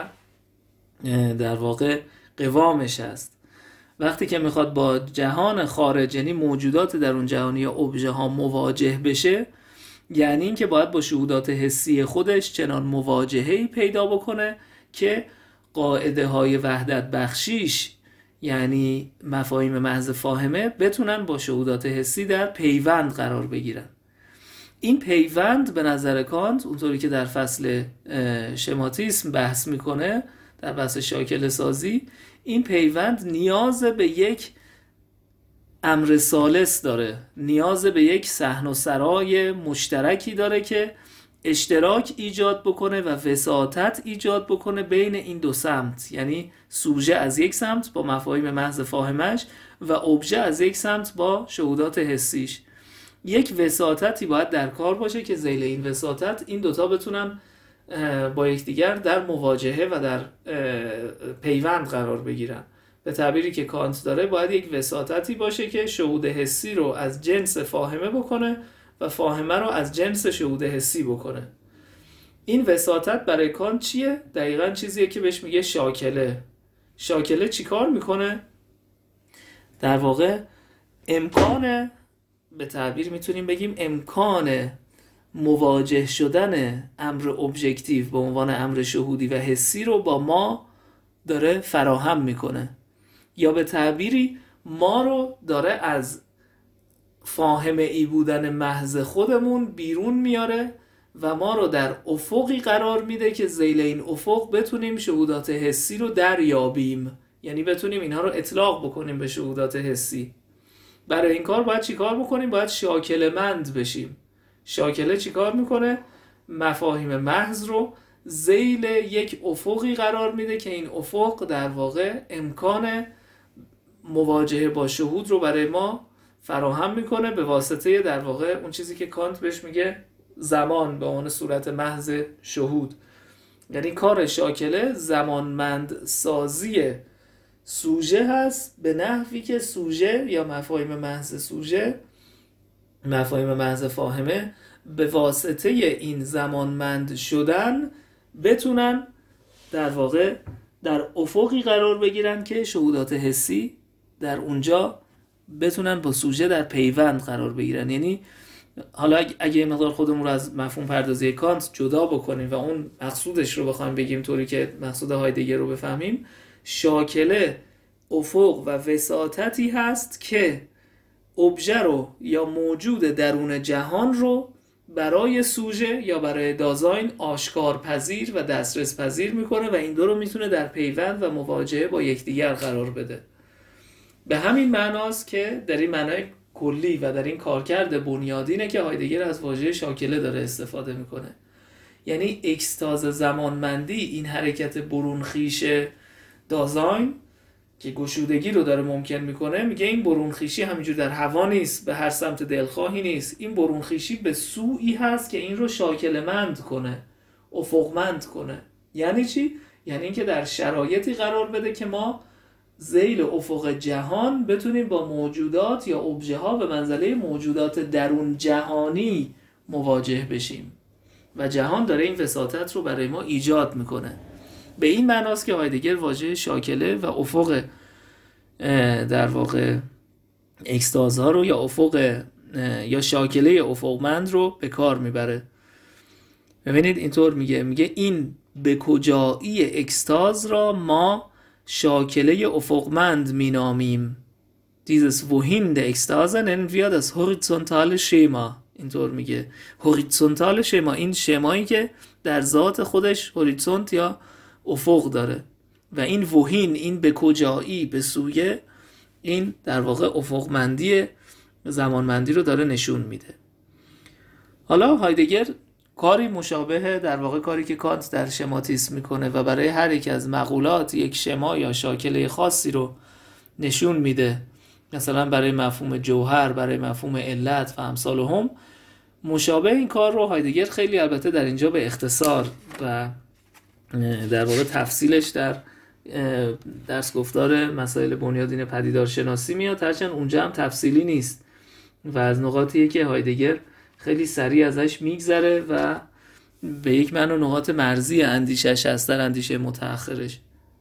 در واقع قوامش هست، وقتی که میخواد با جهان خارج یعنی موجودات درون جهانی یا ابژه ها مواجه بشه، یعنی این که باید با شهودات حسی خودش چنان مواجهه‌ای پیدا بکنه که قاعده های وحدت بخشیش یعنی مفاهیم محض فاهمه بتونن با شهودات حسی در پیوند قرار بگیرن. این پیوند به نظر کانت اونطوری که در فصل شماتیسم بحث میکنه، در بحث شاکله سازی، این پیوند نیاز به یک امر ثالث داره، نیاز به یک صحن و سرای مشترکی داره که اشتراک ایجاد بکنه و وساطت ایجاد بکنه بین این دو سمت، یعنی سوژه از یک سمت با مفاهیم محض فاهمش و ابژه از یک سمت با شهودات حسیش. یک وساطتی باید در کار باشه که ذیل این وساطت این دوتا بتونن با یکدیگر در مواجهه و در پیوند قرار بگیرن. به تعبیری که کانت داره باید یک وساطتی باشه که شهود حسی رو از جنس فاهمه بکنه و فاهمه رو از جنس شهود حسی بکنه. این وساطت برای کانت چیه؟ دقیقاً چیزیه که بهش میگه شاکله. شاکله چی کار میکنه؟ در واقع امکان، به تعبیر میتونیم بگیم امکان مواجه شدن امر ابژکتیو به عنوان امر شهودی و حسی رو با ما داره فراهم میکنه، یا به تعبیری ما رو داره از فاهمه ای بودن محض خودمون بیرون میاره و ما رو در افقی قرار میده که ذیل این افق بتونیم شهودات حسی رو دریابیم، یعنی بتونیم اینها رو اطلاق بکنیم به شهودات حسی. برای این کار باید چی کار بکنیم؟ باید شاکله مند بشیم. شاکله چی کار میکنه؟ مفاهیم محض رو ذیل یک افقی قرار میده که این افق در واقع امکان مواجهه با شهود رو برای ما فراهم میکنه به واسطه در واقع اون چیزی که کانت بهش میگه زمان به عنوان صورت محض شهود. یعنی کار شاکله زمانمند سازی سوژه هست به نحوی که سوژه یا مفاهیم محض سوژه، مفاهیم محض فاهمه، به واسطه این زمانمند شدن بتونن در واقع در افقی قرار بگیرن که شهودات حسی در اونجا بتونن با سوژه در پیوند قرار بگیرن. یعنی حالا اگه یه مقدار خودمون رو از مفهوم پردازی کانت جدا بکنیم و اون مقصودش رو بخوایم بگیم طوری که مقصود هایدگر رو بفهمیم، شاکله افق و وساطتی هست که ابژه رو یا موجود درون جهان رو برای سوژه یا برای دازاین آشکار پذیر و دسترس پذیر میکنه و این دو رو میتونه در پیوند و مواجهه با یکدیگر قرار بده. به همین معناست که در این معنای کلی و در این کارکرد بنیادینه که هایدگر از واژه شاکله داره استفاده میکنه. یعنی اکستاز زمانمندی، این حرکت برون خویش دازاین که گشودگی رو داره ممکن میکنه، میگه این برون خویشی همینجور در هوا نیست، به هر سمت دلخواهی نیست. این برون خویشی به سویی هست که این رو شاکله مند کنه، افقمند کنه. یعنی چی؟ یعنی اینکه در شرایطی قرار بده که ما ذیل افق جهان بتونیم با موجودات یا ابژه ها به منزله موجودات درون جهانی مواجه بشیم و جهان داره این وساطت رو برای ما ایجاد میکنه. به این معناست که هایدگر واژه شاکله و افق در واقع اکستازها رو یا افق یا شاکله افقمند رو به کار میبره. ببینید اینطور میگه این به کجایی اکستاز را ما شاکله افقمند مینامیم. Dieses Wohin der Ekstase nennen wir das horizontale Schema. اینطور میگه هوریزونتال شما، این شمایی که در ذات خودش هوریزونت یا افق داره و این وهین، این به کجایی، به سوی، این در واقع افقمندی زمانمندی رو داره نشون میده. حالا هایدگر کاری مشابه در واقع کاری که کانت در شماتیسم میکنه و برای هر یک از مقولات یک شما یا شاکله خاصی رو نشون میده، مثلا برای مفهوم جوهر، برای مفهوم علت و امثال هم، مشابه این کار رو هایدگر خیلی البته در اینجا به اختصار و در واقع تفصیلش در درس گفتار مسائل بنیادین پدیدارشناسی میاد، هرچند اونجا هم تفصیلی نیست و از نقاطیه که هایدگر خیلی سریع ازش میگذره و به یک معنی نقاط مرزی اندیشش هست در اندیشه متأخرش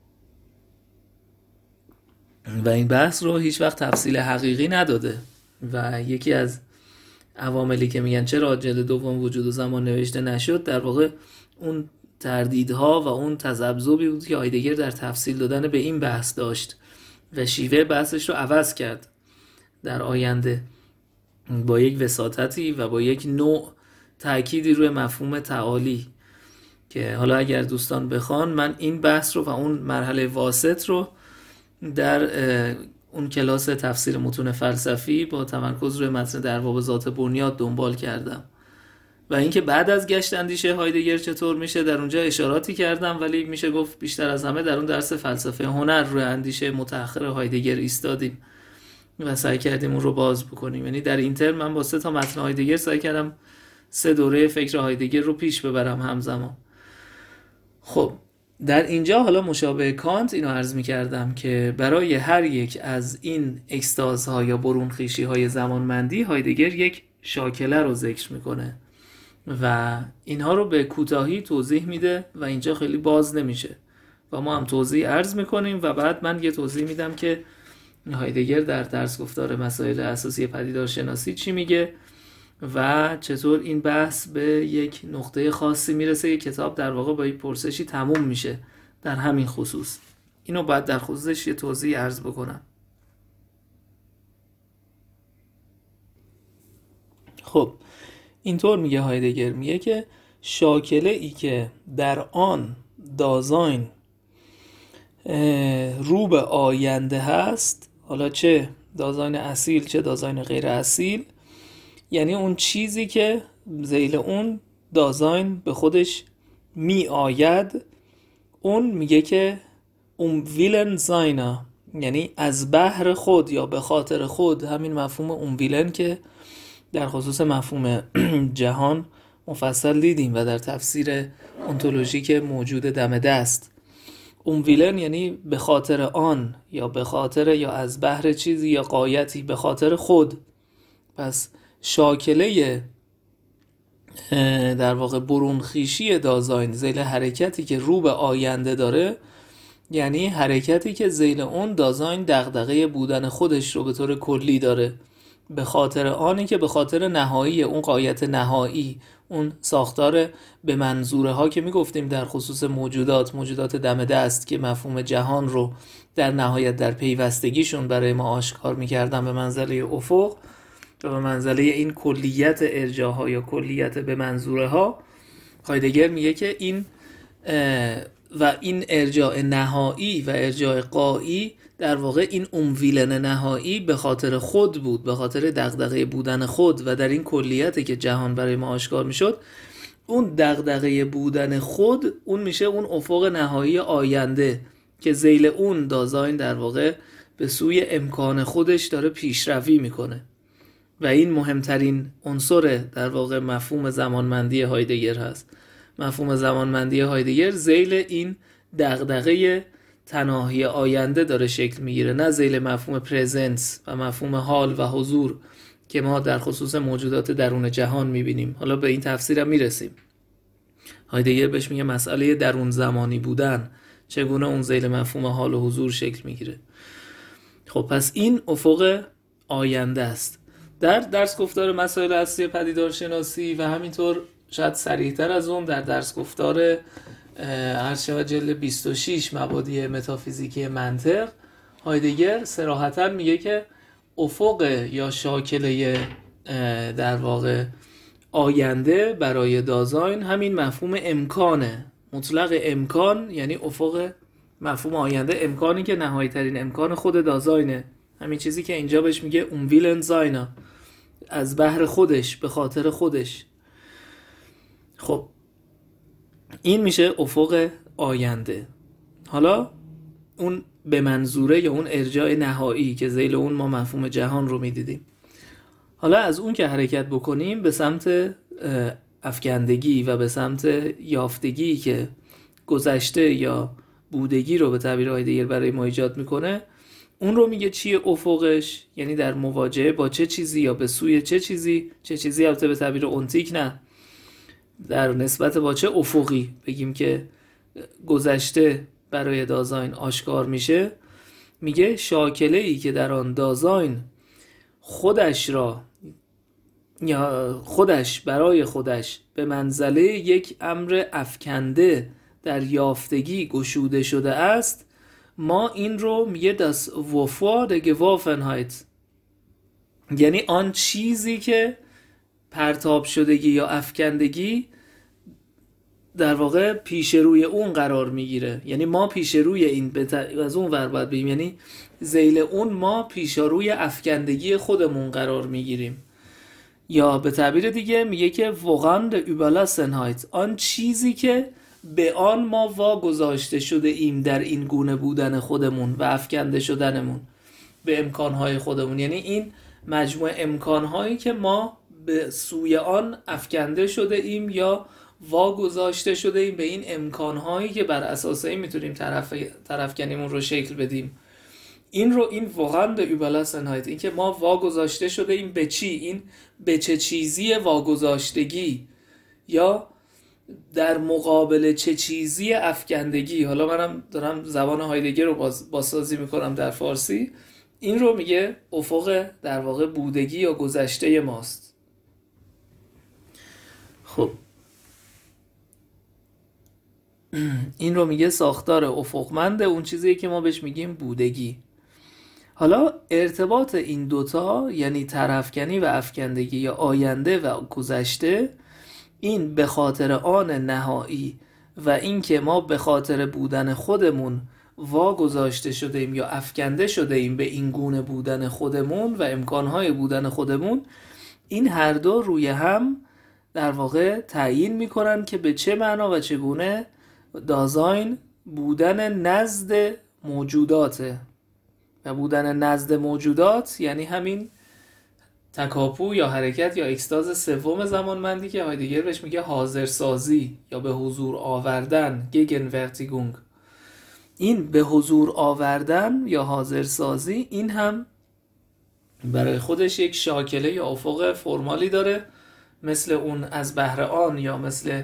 و این بحث رو هیچ وقت تفصیل حقیقی نداده و یکی از عواملی که میگن چرا جلد دوم وجود و زمان نوشته نشد در واقع اون تردیدها و اون تذبذبی بود که هایدگر در تفصیل دادن به این بحث داشت و شیوه بحثش رو عوض کرد در آینده با یک وساطتی و با یک نوع تأکیدی روی مفهوم تعالی که حالا اگر دوستان بخوان من این بحث رو و اون مرحله واسط رو در اون کلاس تفسیر متون فلسفی با تمرکز روی متن در باب ذات بنیاد دنبال کردم و اینکه بعد از گشت اندیشه هایدگر چطور میشه در اونجا اشاراتی کردم، ولی میشه گفت بیشتر از همه در اون درس فلسفه هنر روی اندیشه متأخر هایدگر ایستادیم و سعی کردیم اون رو باز بکنیم. یعنی در این ترم من با 3 تا متن هایدگر سعی کردم 3 دوره فکر هایدگر رو پیش ببرم همزمان. خب در اینجا حالا مشابه کانت اینو عرض می‌کردم که برای هر یک از این اکستازها یا برون خویشی‌های زمانمندی هایدگر یک شاکله رو ذکر میکنه و اینها رو به کوتاهی توضیح میده و اینجا خیلی باز نمیشه و ما هم توضیح عرض میکنیم و بعد من یه توضیح میدم که هایدگر در درس گفتار مسائل اساسی پدیدارشناسی چی میگه و چطور این بحث به یک نقطه خاصی میرسه. یک کتاب در واقع با یک پرسشی تموم میشه در همین خصوص. اینو بعد در خصوصش یه توضیح عرض بکنم. خب اینطور میگه هایدگر، میگه که شاکله ای که در آن دازاین رو به آینده هست، حالا چه دازاین اصیل چه دازاین غیر اصیل، یعنی اون چیزی که ذیل اون دازاین به خودش می آید، اون میگه که ویلن زاینا، یعنی از بهر خود یا به خاطر خود. همین مفهوم ویلن که در خصوص مفهوم جهان مفصل دیدیم و در تفسیر انتولوژیک موجود دم دست. ویلن یعنی به خاطر آن یا به خاطر یا از بهر چیزی یا غایتی به خاطر خود. پس شاکله در واقع برونخیشی دازاین ذیل حرکتی که رو به آینده داره، یعنی حرکتی که ذیل اون دازاین دغدغه بودن خودش رو به طور کلی داره، به خاطر آنی که به خاطر نهایی اون غایت نهایی، اون ساختار به منظوره ها که میگفتیم در خصوص موجودات دم دست که مفهوم جهان رو در نهایت در پیوستگیشون برای ما آشکار میکردن به منزله افق و به منزله این کلیت ارجاها یا کلیت به منظوره ها. هایدگر میگه که این و این ارجاع نهایی و ارجاع غایی در واقع این ویلن نهایی به خاطر خود بود، به خاطر دغدغه بودن خود و در این کلیتی که جهان برای ما آشکار میشد، اون دغدغه بودن خود اون میشه اون افق نهایی آینده که ذیل اون دازاین در واقع به سوی امکان خودش داره پیشروی میکنه و این مهمترین عنصر در واقع مفهوم زمانمندی هایدگر هست. مفهوم زمانمندی هایدگر ذیل این دغدغه تناهی آینده داره شکل میگیره، نه ذیل مفهوم پرزنس و مفهوم حال و حضور که ما در خصوص موجودات درون جهان میبینیم. حالا به این تفسیر هم میرسیم. هایدگر بهش میگه مسئله درون زمانی بودن، چگونه اون ذیل مفهوم حال و حضور شکل میگیره. خب پس این افق آینده است. در درس گفتار مسائل اصلی پدیدارشناسی و همینطور شاید سریعتر از اون در درس گفتار عرشه و جلد 26 مبادی متافیزیکی منطق، هایدگر صراحتاً میگه که افق یا شاکله در واقع آینده برای دازاین همین مفهوم امکانه، مطلق امکان، یعنی افق مفهوم آینده امکانی که نهایی ترین امکان خود دازاینه، همین چیزی که اینجا بهش میگه ویلن زاینا، از بهر خودش به خاطر خودش. خب این میشه افق آینده. حالا اون به منظوره یا اون ارجاع نهایی که ذیل اون ما مفهوم جهان رو میدیدیم. حالا از اون که حرکت بکنیم به سمت افکندگی و به سمت یافتگی که گذشته یا بودگی رو به تعبیر هایدگر برای ما ایجاد میکنه، اون رو میگه چیه افقش، یعنی در مواجهه با چه چیزی یا به سوی چه چیزی البته به تعبیر اونتیک نه، در نسبت با چه افقی بگیم که گذشته برای دازاین آشکار میشه. میگه شاکله ای که در آن دازاین خودش را یا خودش برای خودش به منزله یک امر افکنده در یافتگی گشوده شده است، ما این رو میگه das wovor der Geworfenheit، یعنی آن چیزی که پرتاب شدگی یا افکندگی در واقع پیش روی اون قرار میگیره، یعنی ما پیش روی این از اون ور باید بگیم، یعنی ذیل اون ما پیش روی افکندگی خودمون قرار میگیریم. یا به تعبیر دیگه میگه که واقعا überlassenheit، آن چیزی که به آن ما واگذاشته شده ایم در این گونه بودن خودمون و افکنده شدنمون به امکانهای خودمون، یعنی این مجموع امکانهایی که ما به سوی آن افکنده شده ایم یا واگذاشته شده ایم به این امکانهایی که بر اساس این میتونیم طرفکنیمون رو شکل بدیم. این واقعا به überlassenheit، این که ما واگذاشته شده ایم به چی، این به چه چیزی واگذاشتگی یا در مقابل چه چیزی افکندگی. حالا منم دارم زبان هایدگر رو بازسازی میکنم در فارسی. این رو میگه افق در واقع بودگی یا گذشته ماست. خب این رو میگه ساختار افقمند اون چیزی که ما بهش میگیم بودگی. حالا ارتباط این دوتا، یعنی طرفکنی و افکندگی یا آینده و گذشته، این به خاطر آن نهایی و این که ما به خاطر بودن خودمون واگذاشته شده ایم یا افکنده شده ایم به این گونه بودن خودمون و امکانهای بودن خودمون، این هر دو روی هم در واقع تعیین میکنن که به چه معنا و چگونه دازاین بودن نزد موجوداته. و بودن نزد موجودات یعنی همین تکاپو یا حرکت یا اکستاز سوم زمانمندی که هایدگر بهش میگه حاضرسازی یا به حضور آوردن، گگنورتیگونگ. این به حضور آوردن یا حاضرسازی این هم برای خودش یک شاکله یا افق فرمالی داره، مثل اون از بهر آن یا مثل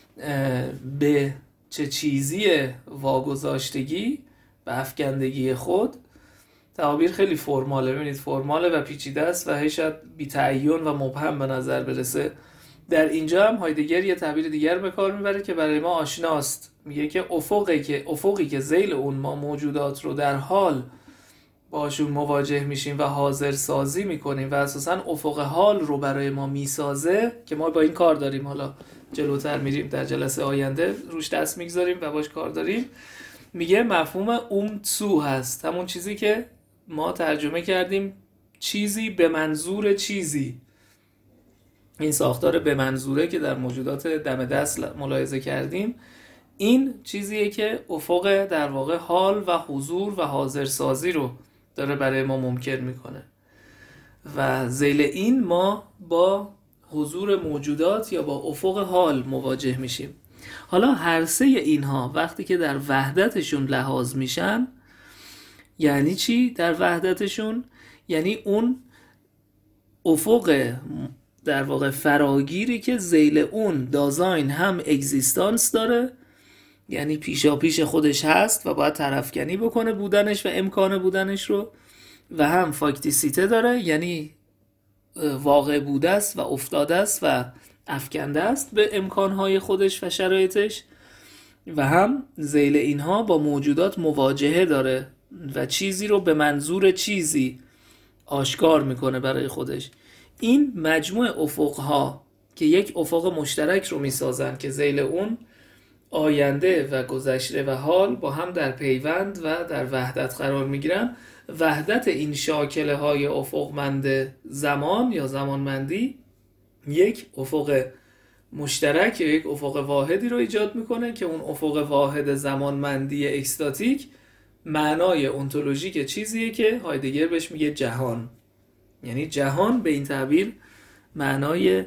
به چه چیزی واگذاشتگی به افکندگی خود. تعابیر خیلی فرماله، ببینید فرماله و پیچیده است و هی شاید بی‌تعین و مبهم به نظر برسه. در اینجا هم هایدگر یه تعبیر دیگر به کار میبره که برای ما آشناست، میگه که افقی که ذیل اون ما موجودات رو در حال باشون مواجه میشیم و حاضر سازی میکنیم و اساساً افق حال رو برای ما میسازه، که ما با این کار داریم، حالا جلوتر میریم در جلسه آینده روش دست میگذاریم و باش کار داریم. میگه مفهوم اومتسو هست، همون چیزی که ما ترجمه کردیم چیزی به منظور چیزی. این ساختار به منظوره که در موجودات دم دست ملاحظه کردیم، این چیزیه که افق در واقع حال و حضور و حاضرسازی رو داره برای ما ممکن میکنه و ذیل این ما با حضور موجودات یا با افق حال مواجه میشیم. حالا هر سه اینها وقتی که در وحدتشون لحاظ میشن، یعنی چی در وحدتشون؟ یعنی اون افق در واقع فراگیری که ذیل اون دازاین هم اگزیستانس داره، یعنی پیشا پیش خودش هست و باید طرفکنی بکنه بودنش و امکان بودنش رو، و هم فاکتیسیته داره، یعنی واقع بوده است و افتاده است و افکنده است به امکانهای خودش و شرایطش، و هم ذیل اینها با موجودات مواجهه داره و چیزی رو به منظور چیزی آشکار میکنه برای خودش. این مجموع افقها که یک افق مشترک رو میسازن که ذیل اون آینده و گذشته و حال با هم در پیوند و در وحدت قرار میگیرن. وحدت این شاکله های افقمند زمان یا زمانمندی یک افق مشترک یا یک افق واحدی رو ایجاد میکنه که اون افق واحد زمانمندی اکستاتیک معنای انتولوژیک چیزیه که هایدگر بهش میگه جهان. یعنی جهان به این تعبیر معنای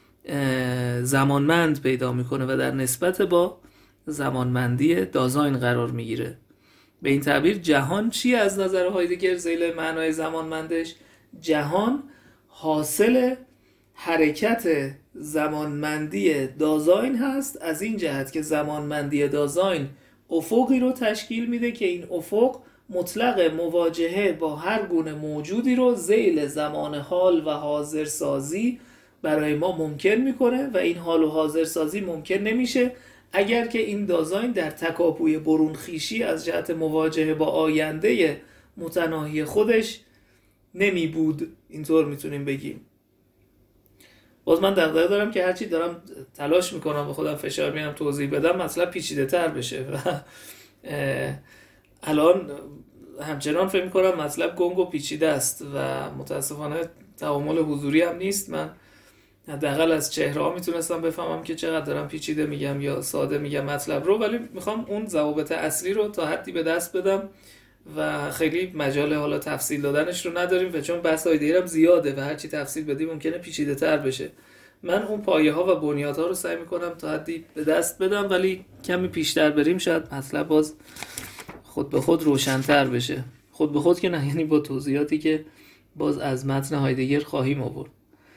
زمانمند پیدا میکنه و در نسبت با زمانمندی دازاین قرار میگیره. به این تعبیر جهان چی از نظر هایدگر ذیل معنای زمانمندش؟ جهان حاصل حرکت زمانمندی دازاین هست، از این جهت که زمانمندی دازاین افقی رو تشکیل میده که این افق مطلق مواجهه با هر گونه موجودی رو ذیل زمان حال و حاضر سازی برای ما ممکن میکنه و این حال و حاضر سازی ممکن نمیشه اگر که این دازاین در تکاپوی برون خویشی از جهت مواجهه با آینده متناهی خودش نمی بود. اینطور میتونیم بگیم. باز من دغدغه دارم که هرچی دارم تلاش میکنم به خودم فشار میارم توضیح بدم مطلب پیچیده تر بشه و الان همچنان فکر میکنم مطلب گنگ و پیچیده است و متاسفانه تعامل حضوری هم نیست. من حداقل از چهره ها میتونستم بفهمم که چقدر دارم پیچیده میگم یا ساده میگم مطلب رو، ولی میخوام اون ضوابط اصلی رو تا حدی به دست بدم و خیلی مجال حالا تفصیل دادنش رو نداریم و چون بحث ایده‌ای هم زیاده و هرچی تفصیل بدیم ممکنه پیچیده تر بشه. من اون پایه ها و بنیادها رو سعی میکنم تا حدی به دست بدم، ولی کمی پیشتر بریم شاید مطلب باز خود به خود روشن‌تر بشه. خود به خود که نه، یعنی با توضیحاتی که باز از متن هایدگر خواهیم آورد.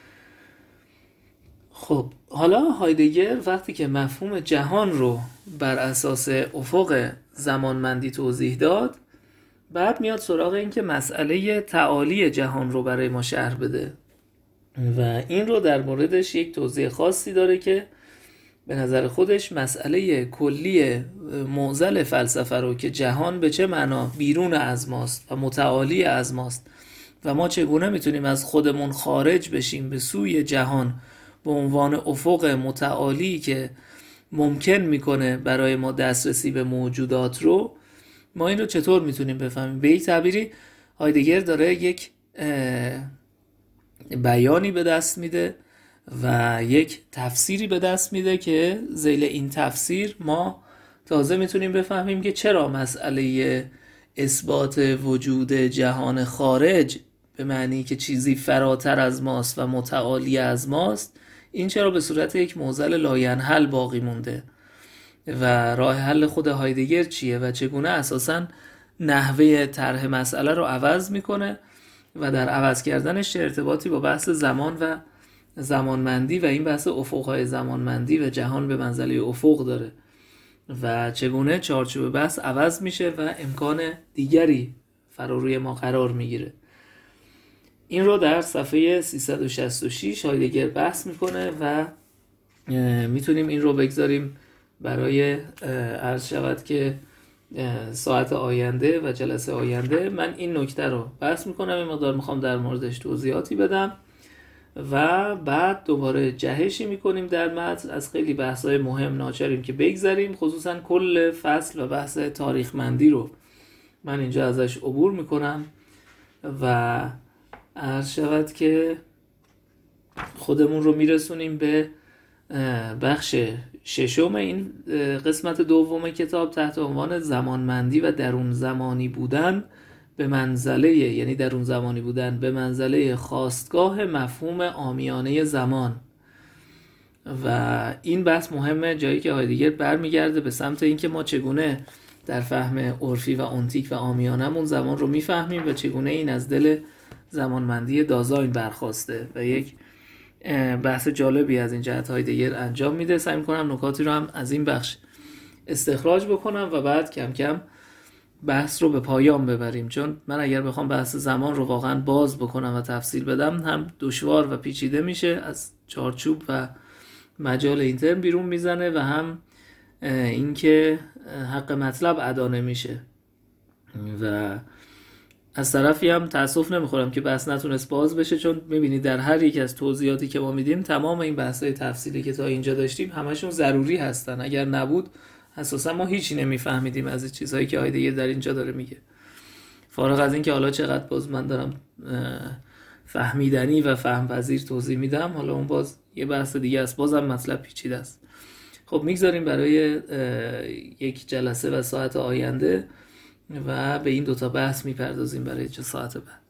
خب حالا هایدگر وقتی که مفهوم جهان رو بر اساس افق زمانمندی توضیح داد، بعد میاد سراغ این که مسئله تعالی جهان رو برای ما شرح بده و این رو در موردش یک توضیح خاصی داره که به نظر خودش مسئله کلی معضل فلسفه رو که جهان به چه معنا بیرون از ماست و متعالی از ماست و ما چگونه میتونیم از خودمون خارج بشیم به سوی جهان به عنوان افق متعالی که ممکن میکنه برای ما دسترسی به موجودات رو، ما این رو چطور میتونیم بفهمیم؟ به یک تعبیری هایدگر داره یک بیانی به دست میده و یک تفسیری به دست میده که ذیل این تفسیر ما تازه میتونیم بفهمیم که چرا مسئله اثبات وجود جهان خارج به معنی که چیزی فراتر از ماست و متعالی از ماست، این چرا به صورت یک معضل لاینحل باقی مونده و راه حل خود هایدگر چیه و چگونه اساساً نحوه طرح مسئله رو عوض میکنه و در عوض کردنش چه ارتباطی با بحث زمان و زمانمندی و این بحث افقهای زمانمندی و جهان به منزله افق داره و چگونه چارچوب بحث عوض میشه و امکان دیگری فراروی ما قرار میگیره. این رو در صفحه 366 هایدگر بحث میکنه و میتونیم این رو بگذاریم برای عرض شود که ساعت آینده و جلسه آینده. من این نکته رو بحث میکنم، این مقدار میخوام در موردش توضیحاتی بدم و بعد دوباره جهشی میکنیم در متن. از خیلی بحث‌های مهم ناچاریم که بگذاریم، خصوصا کل فصل و بحث تاریخمندی رو من اینجا ازش عبور میکنم و عرض شود که خودمون رو میرسونیم به بخش ششم این قسمت دوم کتاب تحت عنوان زمانمندی و درون زمانی بودن به منزله، یعنی درون زمانی بودن به منزله خاستگاه مفهوم عامیانه زمان. و این بحث مهمه، جایی که هایدگر برمیگرده به سمت اینکه ما چگونه در فهم عرفی و اونتیک و عامیانمون زمان رو میفهمیم و چگونه این از دل زمانمندی دازاین برخواسته و یک بحث جالبی از این جهت هایدگر انجام میده. سعی میکنم نکاتی رو هم از این بخش استخراج بکنم و بعد کم کم بحث رو به پایان ببریم، چون من اگر بخوام بحث زمان رو واقعا باز بکنم و تفصیل بدم هم دشوار و پیچیده میشه، از چارچوب و مجال این ترم بیرون میزنه و هم اینکه حق مطلب ادا نمیشه و از طرفی هم تاسف نمیخورم که بحث نتونست باز بشه، چون میبینید در هر یک از توضیحاتی که ما میدیم تمام این بحث‌های تفصیلی که تا اینجا داشتیم همشون ضروری هستن. اگر نبود اساسا ما هیچی نمیفهمیدیم از این چیزهایی که هایدگر در اینجا داره میگه، فارغ از این که حالا چقدر باز من دارم فهمیدنی و فهم پذیر توضیح میدم، حالا اون باز یه بحث دیگه است، بازم مطلب پیچیده است. خب میگذاریم برای یک جلسه و ساعت آینده و به این دوتا بحث میپردازیم برای چه ساعت بعد.